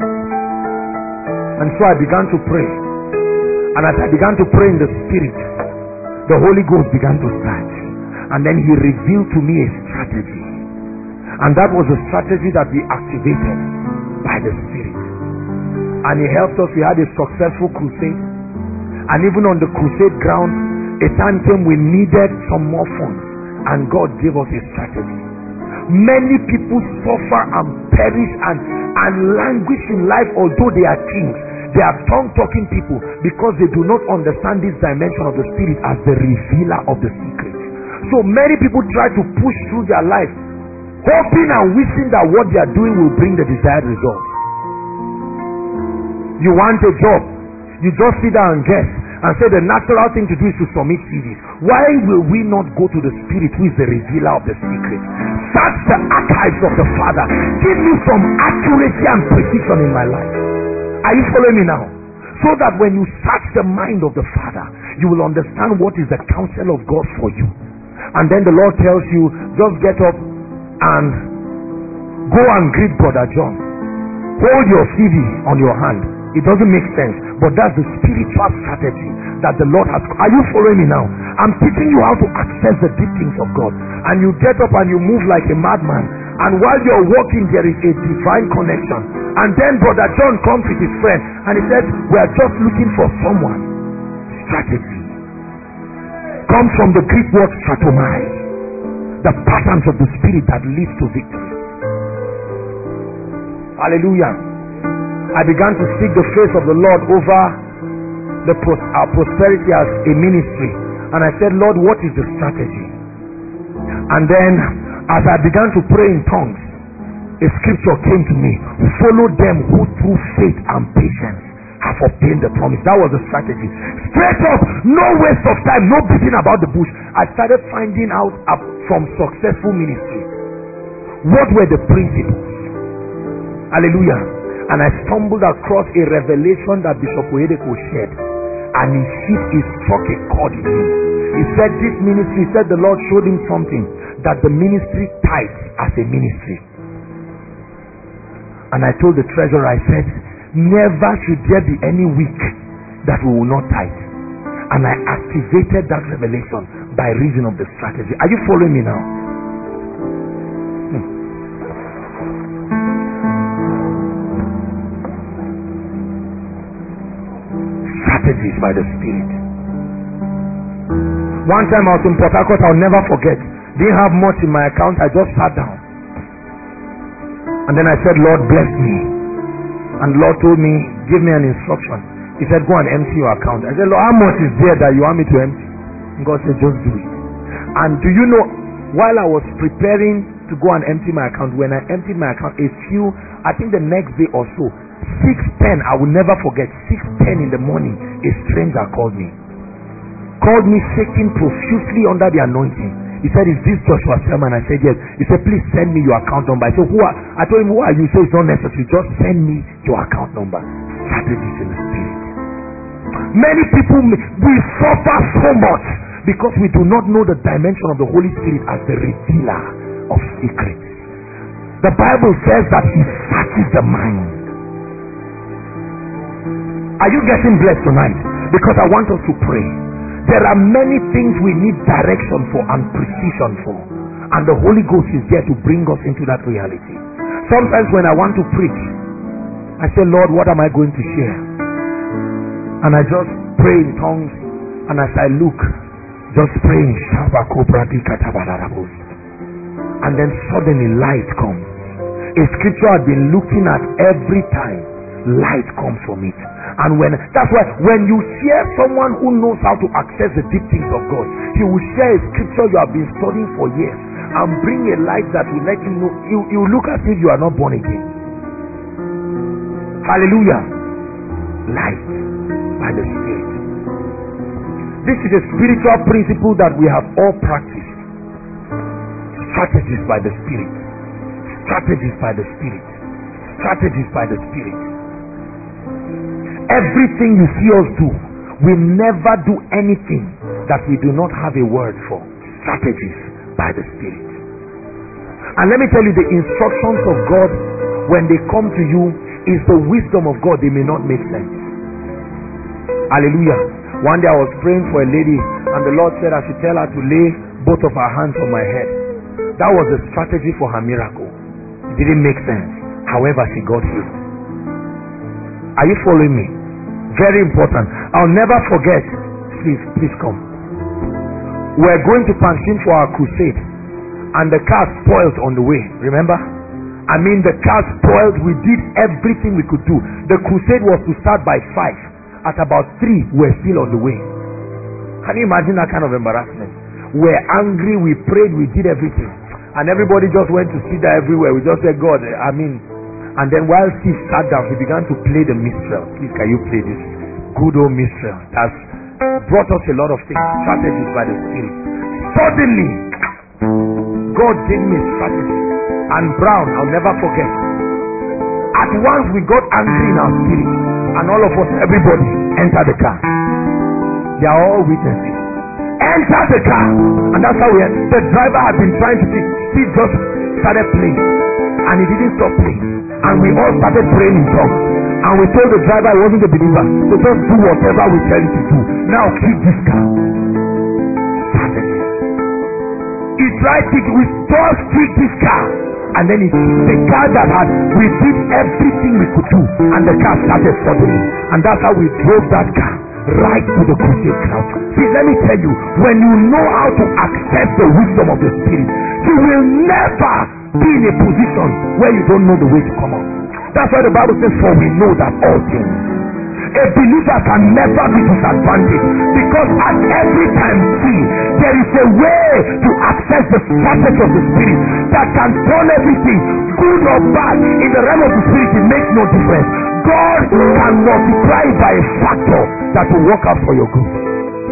And so I began to pray. And as I began to pray in the Spirit, the Holy Ghost began to search. And then He revealed to me a strategy. And that was a strategy that we activated by the Spirit. And He helped us. We had a successful crusade. And even on the crusade ground, a time came we needed some more funds. and God gave us a strategy. Many people suffer and perish and, and languish in life, although they are kings. They are tongue-talking people because they do not understand this dimension of the Spirit as the revealer of the secret. So many people try to push through their life, hoping and wishing that what they are doing will bring the desired result. You want a job, you just sit down and guess and say the natural thing to do is to submit C Vs. Why will we not go to the Spirit who is the revealer of the secret? Search the archives of the Father. Give me some accuracy and precision in my life. Are you following me now? So that when you search the mind of the Father, you will understand what is the counsel of God for you. And then the Lord tells you, just get up and go and greet Brother John. Hold your C V on your hand. It doesn't make sense, but that's the spiritual strategy that the Lord has. Are you following me now? I'm teaching you how to access the deep things of God. And you get up and you move like a madman. And while you're walking, there is a divine connection. And then Brother John comes with his friend and he says, we are just looking for someone. Strategy comes from the Greek word stratomai, the patterns of the Spirit that leads to victory. Hallelujah. I began to seek the face of the Lord over the pros our prosperity as a ministry, and I said, Lord, what is the strategy? And then as I began to pray in tongues, a scripture came to me: follow them who through faith and patience have obtained the promise. That was the strategy. Straight up, no waste of time, no beating about the bush. I started finding out from successful ministries what were the principles. Hallelujah. And I stumbled across a revelation that Bishop Oyedepo shared, and he hit, he struck a chord in me. He said this ministry, he said the Lord showed him something, that the ministry tithes as a ministry. And I told the treasurer, I said, never should there be any week that we will not tithe. And I activated that revelation by reason of the strategy. Are you following me now? Hmm. Strategies by the Spirit. One time I was in Port Harcourt, I'll never forget. Didn't have much in my account. I just sat down. And then I said, Lord, bless me. And the Lord told me, give me an instruction. He said, go and empty your account. I said, Lord, how much is there that you want me to empty? And God said, just do it. And do you know, while I was preparing to go and empty my account, when I emptied my account, a few, I think the next day or so, six ten, I will never forget, six ten in the morning, a stranger called me. Called me shaking profusely under the anointing. He said, is this Joshua Selman? I said, yes. He said, please send me your account number. I said, who are, I told him, who are you? He said, it's not necessary. Just send me your account number. Strategies in the Spirit. Many people, we suffer so much because we do not know the dimension of the Holy Spirit as the revealer of secrets. The Bible says that he searches the mind. Are you getting blessed tonight? Because I want us to pray. There are many things we need direction for and precision for, and the Holy Ghost is there to bring us into that reality. Sometimes when I want to preach, I say, Lord, what am I going to share? And I just pray in tongues, and as I look, just praying, and then suddenly light comes. A scripture I've been looking at every time, light comes from it. And when that's why when you share someone who knows how to access the deep things of God, he will share a scripture you have been studying for years and bring a light that will let you know. You, you look as if you are not born again. Hallelujah. Light by the Spirit. This is a spiritual principle that we have all practiced. Strategies by the Spirit. Strategies by the Spirit. Strategies by the Spirit. Everything you see us do, we never do anything that we do not have a word for. Strategies by the Spirit. And let me tell you, the instructions of God, when they come to you, is the wisdom of God. They may not make sense. Hallelujah. One day I was praying for a lady, and the Lord said I should tell her to lay both of her hands on my head. That was the strategy for her miracle. It didn't make sense. However, she got healed. Are you following me? Very important. I'll never forget. Please, please come. were going to Panshin for our crusade, and the car spoiled on the way. Remember? I mean, the car spoiled. We did everything we could do. The crusade was to start by five. At about three, we're still on the way. Can you imagine that kind of embarrassment? We're angry, we prayed, we did everything. And everybody just went to sit there everywhere. We just said, God, I mean. And then while Steve sat down, he began to play the minstrel. Please, can you play this good old minstrel? That's brought us a lot of things, strategies by the Spirit. Suddenly, God gave me a strategy. And Brown, I'll never forget. At once we got angry in our spirit, and all of us, everybody, entered the car. They are all witnesses. Enter the car, and that's how we had. The driver had been trying to see. Steve just started playing, and he didn't stop playing. And we all started praying in tongues. And we told the driver he wasn't a believer, so just do whatever we tell you to do. Now keep this car. Suddenly, he tried to. We just keep this car. And then it, the car that had, we did everything we could do, and the car started suddenly. And that's how we drove that car right to the crusade ground. See, let me tell you, when you know how to access the wisdom of the Spirit, you will never be in a position where you don't know the way to come out. That's why the Bible says, for we know that all things. A believer can never be disadvantaged, because at every time, see, there is a way to access the strategy of the Spirit that can turn everything, good or bad, in the realm of the Spirit. It makes no difference. God can multiply by a factor that will work out for your good.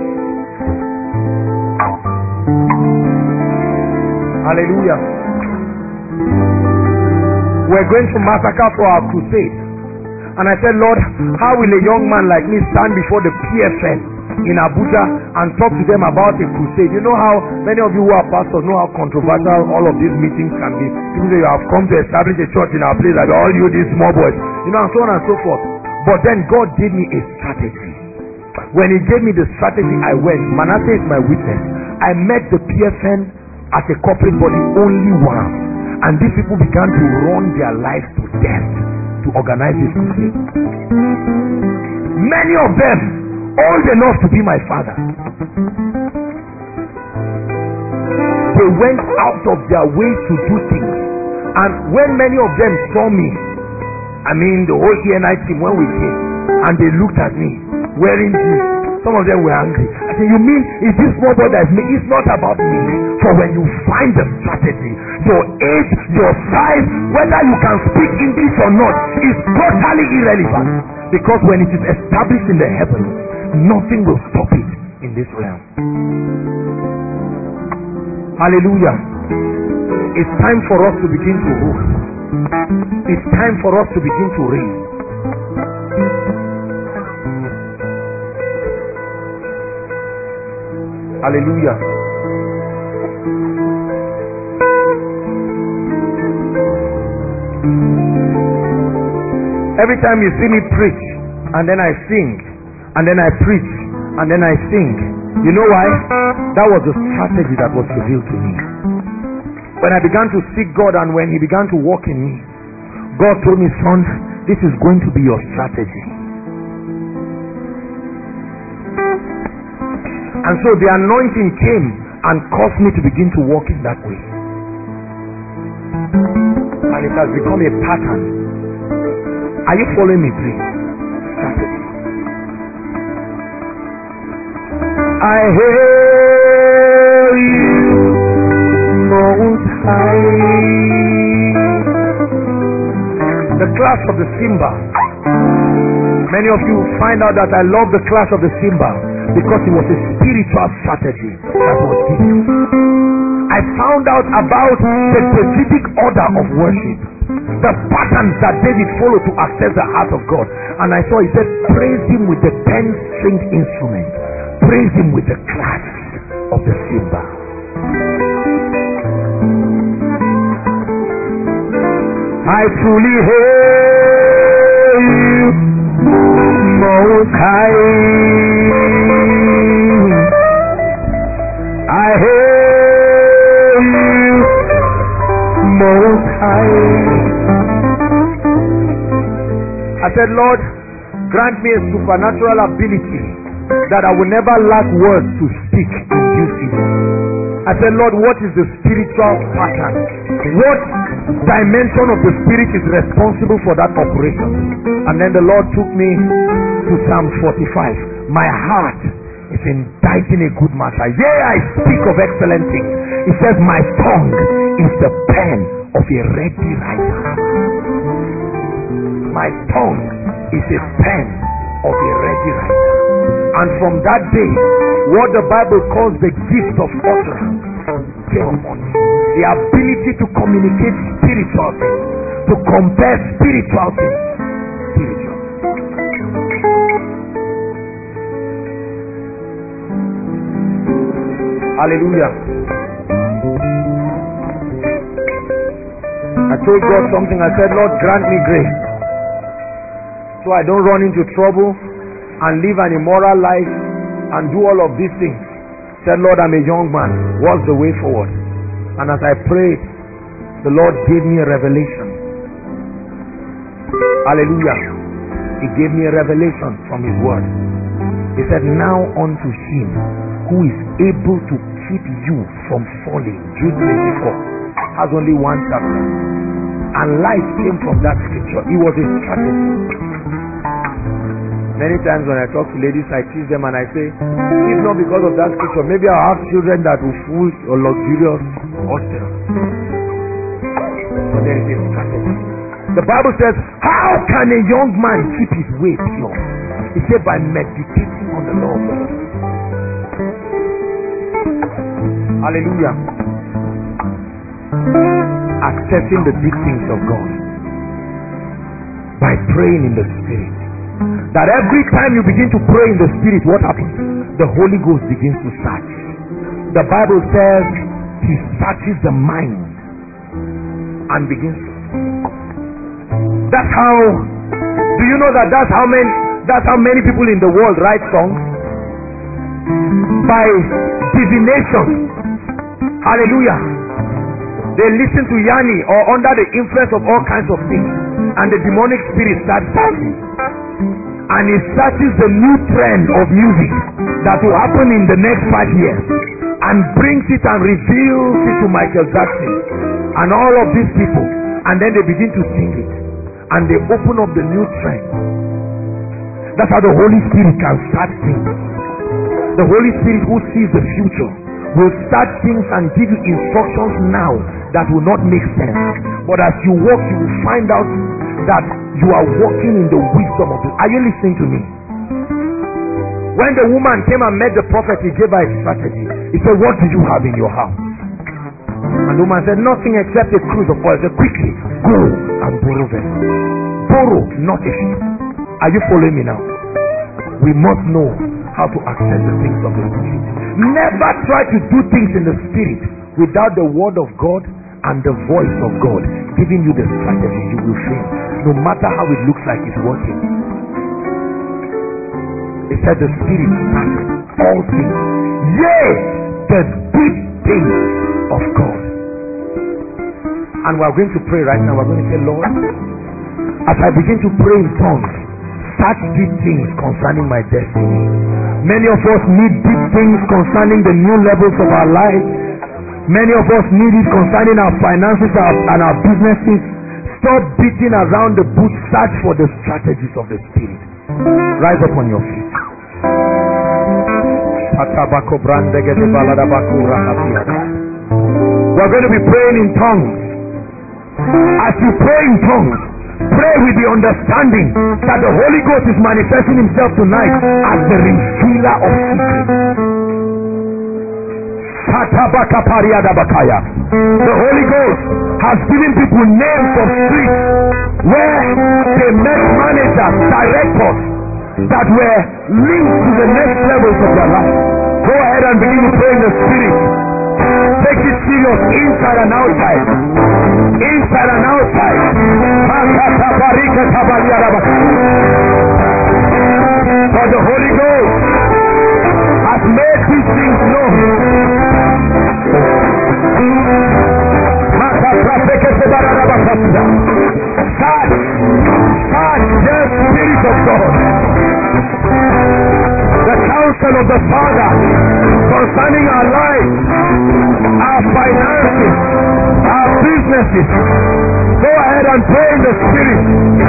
Hallelujah. We're going to Massacre for our crusade. And I said, Lord, how will a young man like me stand before the P F N in Abuja and talk to them about a crusade? You know how many of you who are pastors know how controversial all of these meetings can be. People say, you have come to establish a church in our place, like all you these small boys, you know, and so on and so forth. But then God gave me a strategy. When he gave me the strategy, I went. Manasseh is my witness. I met the P F N as a corporate body only once, and these people began to run their lives to death to organize this crusade. Many of them old enough to be my father. They went out of their way to do things, and when many of them saw me, I mean the whole E N I team, when we came and they looked at me wearing this, some of them were angry. I said, you mean is this small boy that is me? It's not about me. For when you find the strategy, your age, your size, whether you can speak English or not, is totally irrelevant. Because when it is established in the heavens, nothing will stop it in this realm. Hallelujah. It's time for us to begin to rule. It's time for us to begin to reign. Hallelujah. Every time you see me preach, and then I sing, and then I preach, and then I sing, you know why? That was the strategy that was revealed to me. When I began to seek God, and when he began to walk in me, God told me, son, this is going to be your strategy. And so the anointing came and caused me to begin to walk in that way. And it has become a pattern. Are you following me, please? Strategy. I hail you, Most High. The clash of the cymbal. Many of you find out that I love the clash of the cymbal, because it was a spiritual strategy that was given. I found out about the Davidic order of worship, the patterns that David followed to access the heart of God. And I saw, he said, praise him with the ten-stringed instrument, praise him with the clash of the cymbal. I truly hail you, Most High. I hail you, Most High. I said, Lord, grant me a supernatural ability that I will never lack words to speak in due season. I said, Lord, what is the spiritual pattern? What dimension of the spirit is responsible for that operation? And then the Lord took me to Psalm forty-five. My heart is inditing a good matter. Yea, I speak of excellent things. It says, my tongue is the pen of a ready writer. My tongue is a pen of a ready writer. And from that day, what the Bible calls the gift of utterance came upon me. The ability to communicate spiritual things, to compare spiritual things. Spiritual. Hallelujah. I told God something. I said, Lord, grant me grace so I don't run into trouble and live an immoral life and do all of these things. Said, Lord, I'm a young man. What's the way forward? And as I prayed, the Lord gave me a revelation. Hallelujah. He gave me a revelation from His word. He said, now unto Him who is able to keep you from falling. Jude twenty-four has only one chapter. And life came from that scripture. It was a strategy. Many times when I talk to ladies, I tease them and I say, if not because of that scripture, maybe I'll have children that will fool your luxurious hostel. But there is a strategy. The Bible says, how can a young man keep his way pure? It said, by meditating on the law of God. Hallelujah. Accessing the deep things of God by praying in the Spirit. That every time you begin to pray in the Spirit, what happens? The Holy Ghost begins to search. The Bible says He searches the mind and begins to. That's how. Do you know that that's how many that's how many people in the world write songs? By divination. Hallelujah. They listen to Yanni or under the influence of all kinds of things, and the demonic spirit starts searching. And it searches the new trend of music that will happen in the next five years and brings it and reveals it to Michael Jackson and all of these people, and then they begin to sing it and they open up the new trend. That's how the Holy Spirit can start things. The Holy Spirit who sees the future will start things and give you instructions now that will not make sense, but as you walk you will find out that you are walking in the wisdom of it. Are you listening to me? When the woman came and met the prophet, he gave her a strategy. He said, what do you have in your house? And the woman said, nothing except a cruse of oil. He said, quickly go and borrow them. Borrow, not a sheep. Are you following me now? We must know how to access the things of the Spirit. Never try to do things in the Spirit without the word of God and the voice of God giving you the strategy. You will fail, no matter how it looks like it's working. It said the Spirit searches all things, yea, the deep things of God. And we are going to pray right now. We are going to say, Lord, as I begin to pray in tongues, search deep things concerning my destiny. Many of us need deep things concerning the new levels of our lives. Many of us need it concerning our finances and our businesses. Stop beating around the bush. Search for the strategies of the Spirit. Rise up on your feet. We're going to be praying in tongues. As you pray in tongues, pray with the understanding that the Holy Ghost is manifesting Himself tonight as the revealer of secrets. The Holy Ghost has given people names of streets where they met managers, directors that were linked to the next levels of their life. Go ahead and begin to pray in the Spirit. Take it serious inside and outside. Inside and outside. For the Holy Ghost has made these things known. Search, search the Spirit of God. The counsel of the Father concerning our lives. weaknesses. Go ahead and pray in the spirit.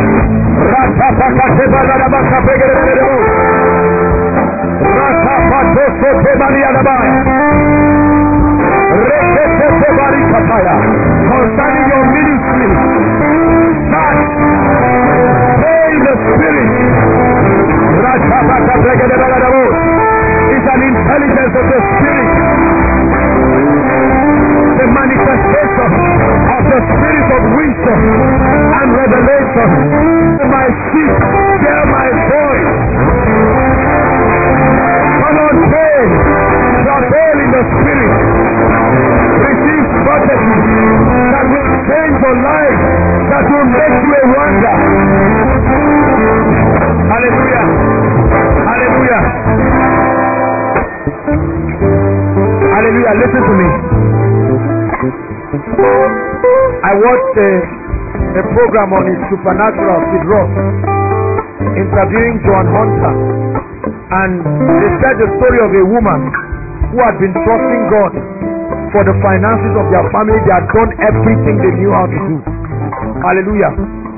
Concerning your ministry, start. Pray in the spirit. It's an intelligence of the spirit. The manifestation of the spirit of wisdom and revelation. My sheep hear my voice. Come on, pray. Travail in the spirit. Receive strategy that will change your life, that will make you a wonder. Hallelujah. Hallelujah. Hallelujah. Listen to me. I watched a, a program on his supernatural, Sid Roth, interviewing John Hunter, and they said the story of a woman who had been trusting God for the finances of their family. They had done everything they knew how to do. Hallelujah.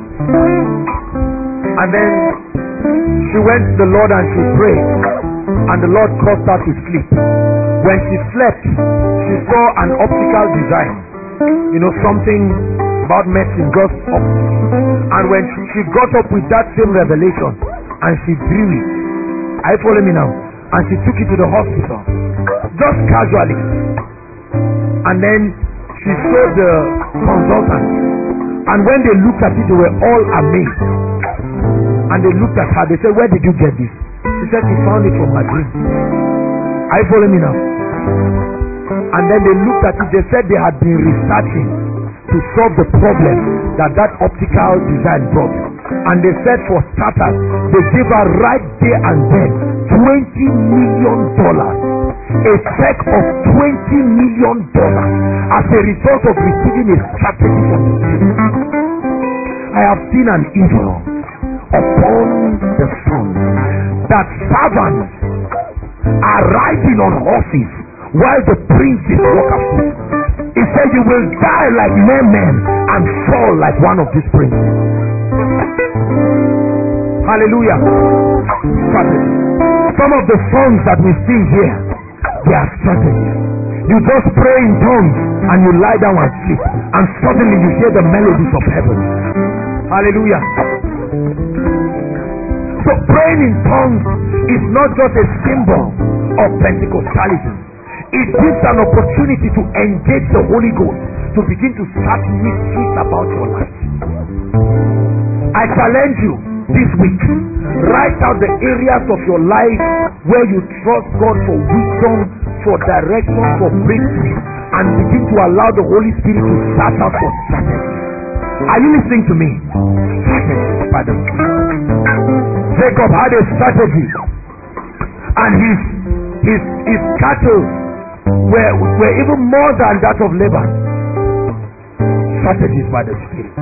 And then she went to the Lord and she prayed, and the Lord caused her to sleep. When she slept, she saw an optical design. You know, something about medicine goes up. And when she, she got up with that same revelation, and she drew it. Are you following me now? And she took it to the hospital, just casually. And then she showed the consultant. And when they looked at it, they were all amazed. And they looked at her. They said, "Where did you get this?" She said, "She found it from her dream." Are you following me now? And then they looked at it. They said they had been researching to solve the problem that that optical design brought. And they said for starters, they gave her right there and then twenty million dollars. A check of twenty million dollars as a result of receiving a strategy from the spirit. I have seen an evil upon the sun that servants are riding on horses while the princes walk afoot. He said, "You will die like mere men and fall like one of these princes." Hallelujah. Strategy. Some of the songs that we sing here, they are strategies. You just pray in tongues and you lie down and sleep, and suddenly you hear the melodies of heaven. Hallelujah. So praying in tongues is not just a symbol of Pentecostalism. It gives an opportunity to engage the Holy Ghost to begin to start mysteries about your life. I challenge you this week, write out the areas of your life where you trust God for wisdom, for direction, for breakthrough, and begin to allow the Holy Spirit to start out for strategy. Are you listening to me? Strategy, Father. Jacob had a strategy, and his his his cattle were were even more than that of Laban. Strategies by the Spirit.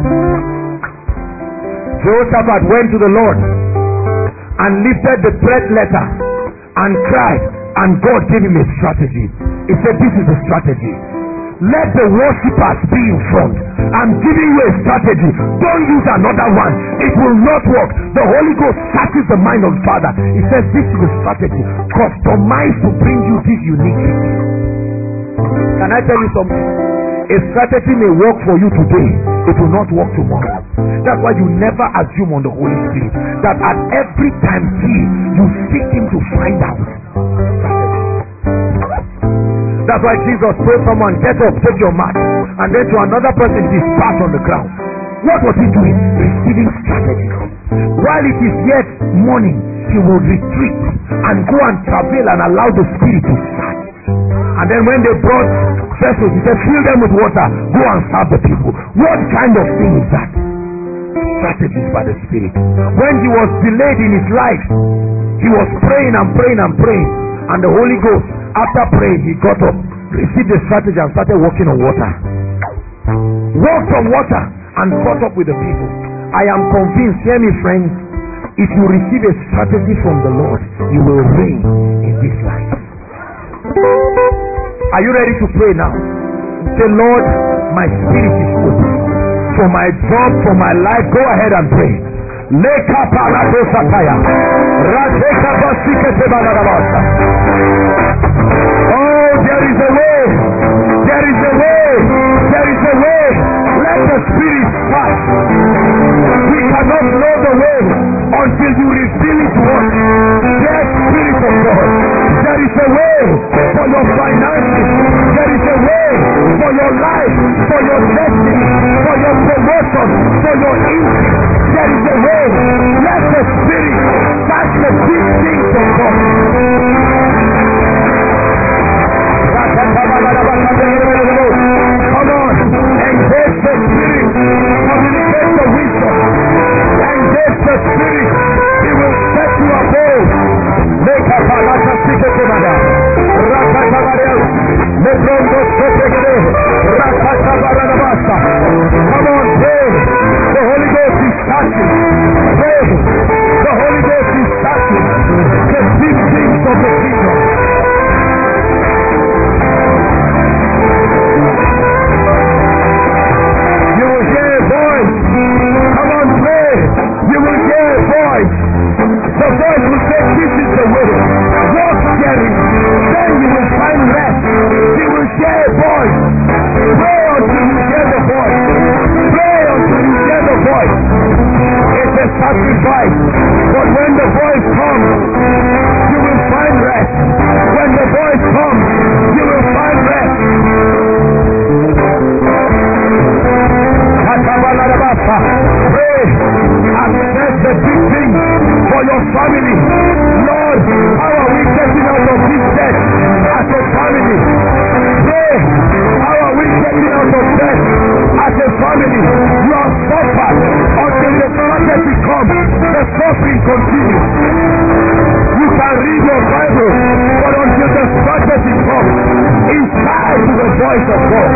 Jehoshaphat went to the Lord and lifted the threat letter and cried, and God gave him a strategy. He said, "This is the strategy. Let the worshippers be in front. I'm giving you a strategy. Don't use another one. It will not work." The Holy Ghost searches the mind of the Father. He says, "This is the strategy. Customized to bring you this unique thing." Can I tell you something? A strategy may work for you today. It will not work tomorrow. That's why you never assume on the Holy Spirit that at every time T, you seek Him to find out. That's why Jesus told someone, "Get up, take your mat," and then to another person he spat on the ground. What was he doing? Receiving strategy. While it is yet morning, he will retreat and go and travel and allow the Spirit to search. And then when they brought vessels, he said, "Fill them with water, go and serve the people." What kind of thing is that? Strategies by the Spirit. When he was delayed in his life, he was praying and praying and praying, and the Holy Ghost, after praying, he got up, received the strategy, and started walking on water. Walked on water and caught up with the people. I am convinced, hear me friends, if you receive a strategy from the Lord, you will reign in this life. Are you ready to pray now? Say, "Lord, my spirit is open. For my job, for my life, go ahead and pray. Leka palado sataya. Rateka basikete baladabasa. Oh, there is a way. There is a way. There is a way. Let the spirit pass. We cannot know the way until you reveal it to us. Yes, Spirit of God. There is a way for your finances. There is a way for your life, for your destiny, for your promotion, for your income. There is a way. Let the Spirit touch the deep things of God. Come on, engage the Spirit. Communicate the wisdom. Engage the Spirit. He will set you above. Make a palata sikete Rakatabarel. Lebrondo Sopegede. Rakatabaranabasa. Come on, pray. The Holy Ghost is touching. Pray. The Holy Ghost is touching the deep things of the kingdom. You will hear a voice. Come on, pray. You will hear a voice. The voice will say, this is the way. Walk hearing. Then you will find rest. You will hear a voice. Pray until you hear the voice. Pray until you hear the voice. It's a sacrifice. But when the voice comes, you will find rest. When the voice comes, you will find rest. Pray. Access the big things for your family. Lord, how are we getting out of this debt as a family? Pray. How are we getting out of debt as a family? You have suffered until the strategy comes. The suffering continues. You can read your Bible, but until the strategy comes, inside to the voice of God.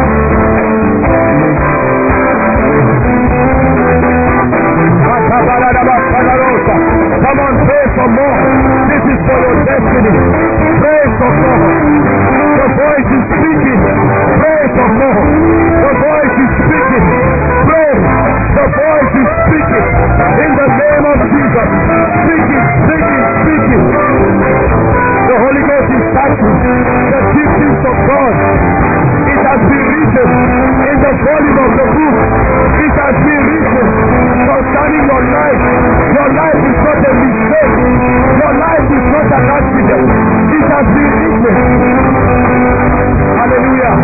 Come on, pray for more. This is for your destiny. Pray for more. The voice is speaking. Pray for more. The voice is speaking. Pray. The voice is speaking. In the name of Jesus. Speaking, speaking, speaking. The Holy Ghost is touching the giftings of God. It has been written in the volume of the book. It has been written concerning your life. Your life is not a mistake. Your life is not an accident. It has been written. Hallelujah.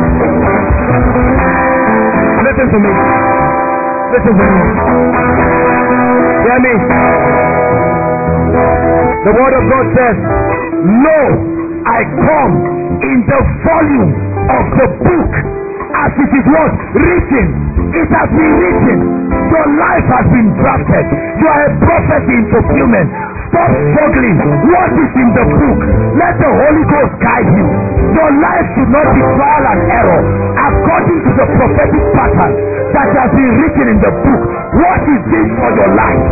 Listen to me. Listen to me. Hear me. The word of God says, lo, I come in the volume of the book as it is what? Written. It has been written. Your life has been drafted. You are a prophecy in fulfillment. Stop struggling. What is in the book? Let the Holy Ghost guide you. Your life should not be trial and error. According to the prophetic pattern that has been written in the book. What is this for your life?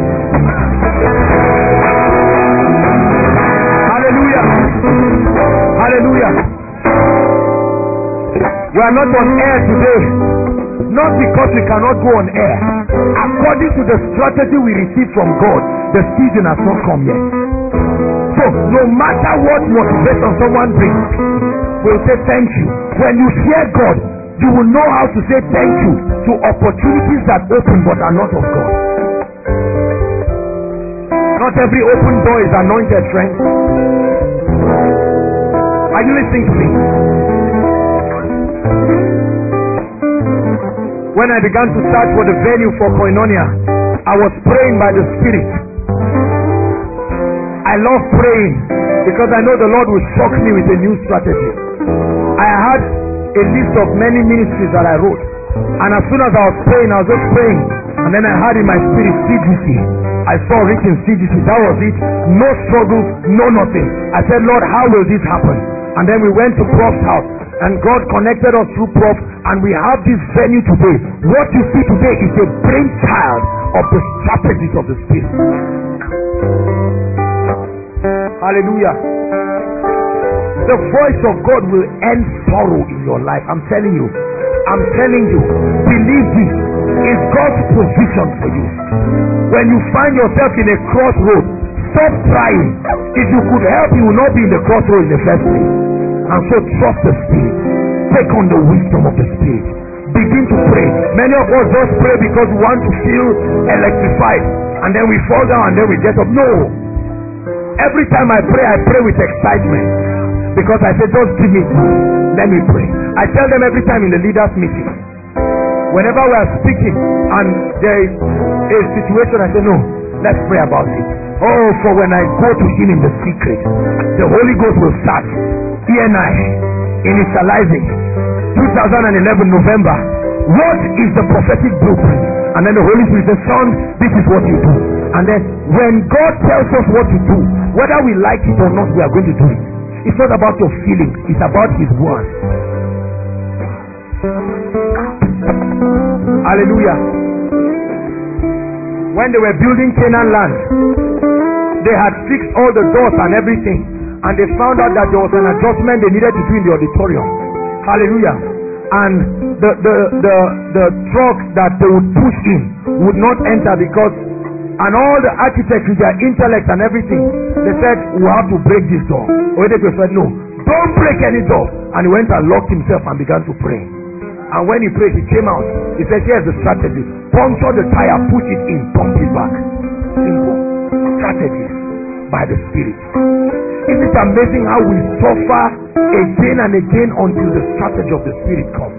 Hallelujah. Hallelujah. We are not on air today, not because we cannot go on air. According to the strategy we receive from God, the season has not come yet. So no matter what motivation someone brings, we'll say thank you. When you hear God, you will know how to say thank you to opportunities that open but are not of God. Not every open door is anointed, friend. Are you listening to me? When I began to search for the venue for Koinonia, I was praying by the Spirit. I love praying because I know the Lord will shock me with a new strategy. I had a list of many ministries that I wrote, and as soon as I was praying, I was just praying, and then I heard in my spirit C G C. I saw written C G C. That was it. No struggles, no nothing. I said, Lord, how will this happen? And then we went to Prof's house, and God connected us through Prof, and we have this venue today. What you see today is a brainchild of the strategies of the Spirit. Hallelujah. The voice of God will end sorrow in your life. I'm telling you, I'm telling you, believe this. It's God's position for you. When you find yourself in a crossroad, stop trying. If you could help, you will not be in the crossroad in the first place. And so trust the Spirit. Take on the wisdom of the Spirit. Begin to pray. Many of us just pray because we want to feel electrified, and then we fall down and then we get up. No. Every time I pray, I pray with excitement, because I say, just give me time. Let me pray. I tell them every time in the leaders meeting, whenever we are speaking and there is a situation, I say, no, let's pray about it. Oh, for when I go to him in the secret, the Holy Ghost will start. He and I, initializing twenty eleven November, what is the prophetic blueprint? And then the Holy Spirit says, son, this is what you do. And then when God tells us what to do, whether we like it or not, we are going to do it. It's not about your feelings, it's about his word. Hallelujah. When they were building Canaan land, they had fixed all the doors and everything, and they found out that there was an adjustment they needed to do in the auditorium. Hallelujah. And the the the, the truck that they would push in would not enter, because, and all the architects with their intellect and everything, they said, we have to break this door. Oyedepo said, no, don't break any door. And he went and locked himself and began to pray. And when he prayed, he came out. He said, here's the strategy. Puncture the tire, push it in, pump it back. Simple. Strategies by the Spirit. Isn't it amazing how we suffer again and again until the strategy of the Spirit comes?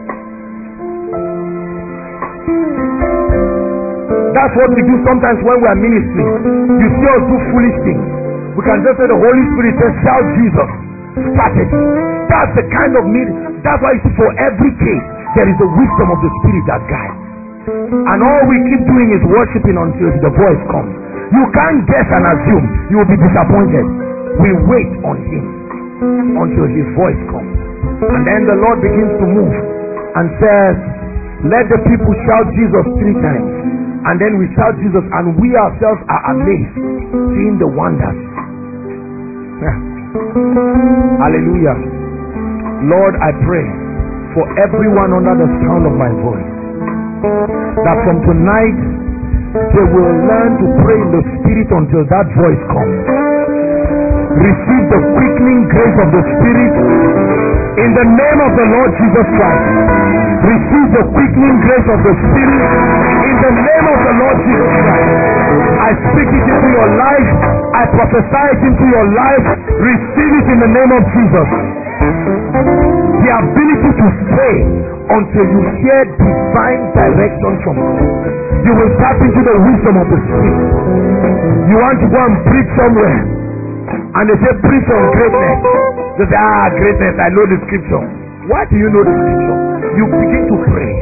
That's what we do sometimes when we are ministering. You see us do foolish things. We can just say the Holy Spirit says, shout Jesus. Strategy. That's the kind of meeting. That's why you see, for every case, there is the wisdom of the Spirit that guides. And all we keep doing is worshiping until the voice comes. You can't guess and assume. You will be disappointed. We wait on him until his voice comes. And then the Lord begins to move and says, let the people shout Jesus three times. And then we shout Jesus, and we ourselves are amazed seeing the wonders. Yeah. Hallelujah. Lord, I pray for everyone under the sound of my voice, that from tonight they will learn to pray in the Spirit until that voice comes. Receive the quickening grace of the Spirit in the name of the Lord Jesus Christ. Receive the quickening grace of the Spirit in the name of the Lord Jesus Christ. I speak it into your life. I prophesy it into your life. Receive it in the name of Jesus. The ability to stay until you hear divine direction from God. You will tap into the wisdom of the Spirit. You want to go and preach somewhere, and they say preach on greatness. They say, ah, greatness, I know the scripture. Why do you know the scripture? You begin to pray.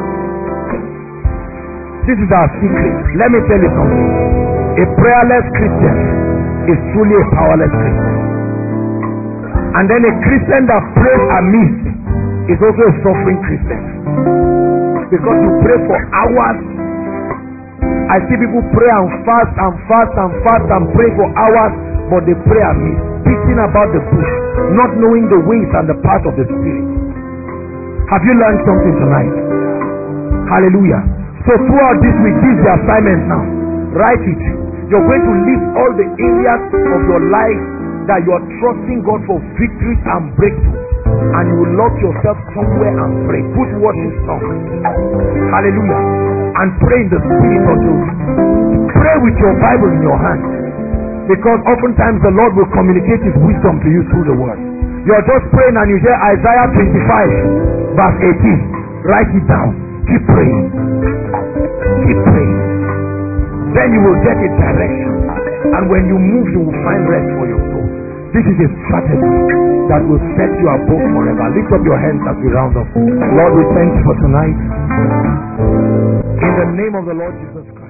This is our secret. Let me tell you something. A prayerless Christian is truly a powerless Christian. And then a Christian that prays amiss is also a suffering Christian. Because you pray for hours. I see people pray and fast and fast and fast and pray for hours, but they pray amiss, beating about the bush, not knowing the ways and the path of the Spirit. Have you learned something tonight? Hallelujah. So throughout this week, this is the assignment now. Write it. You're going to list all the areas of your life that you are trusting God for victories and breakthrough. And you will lock yourself somewhere and pray. Put worship songs. Hallelujah. And pray in the Spirit also. Pray with your Bible in your hand. Because oftentimes the Lord will communicate his wisdom to you through the word. You are just praying and you hear Isaiah twenty-five verse eighteen. Write it down. Keep praying. Keep praying. Then you will get a direction. And when you move, you will find rest for your soul. This is a strategy that will set you above forever. Lift up your hands as we round up. Lord, we thank you for tonight. In the name of the Lord Jesus Christ.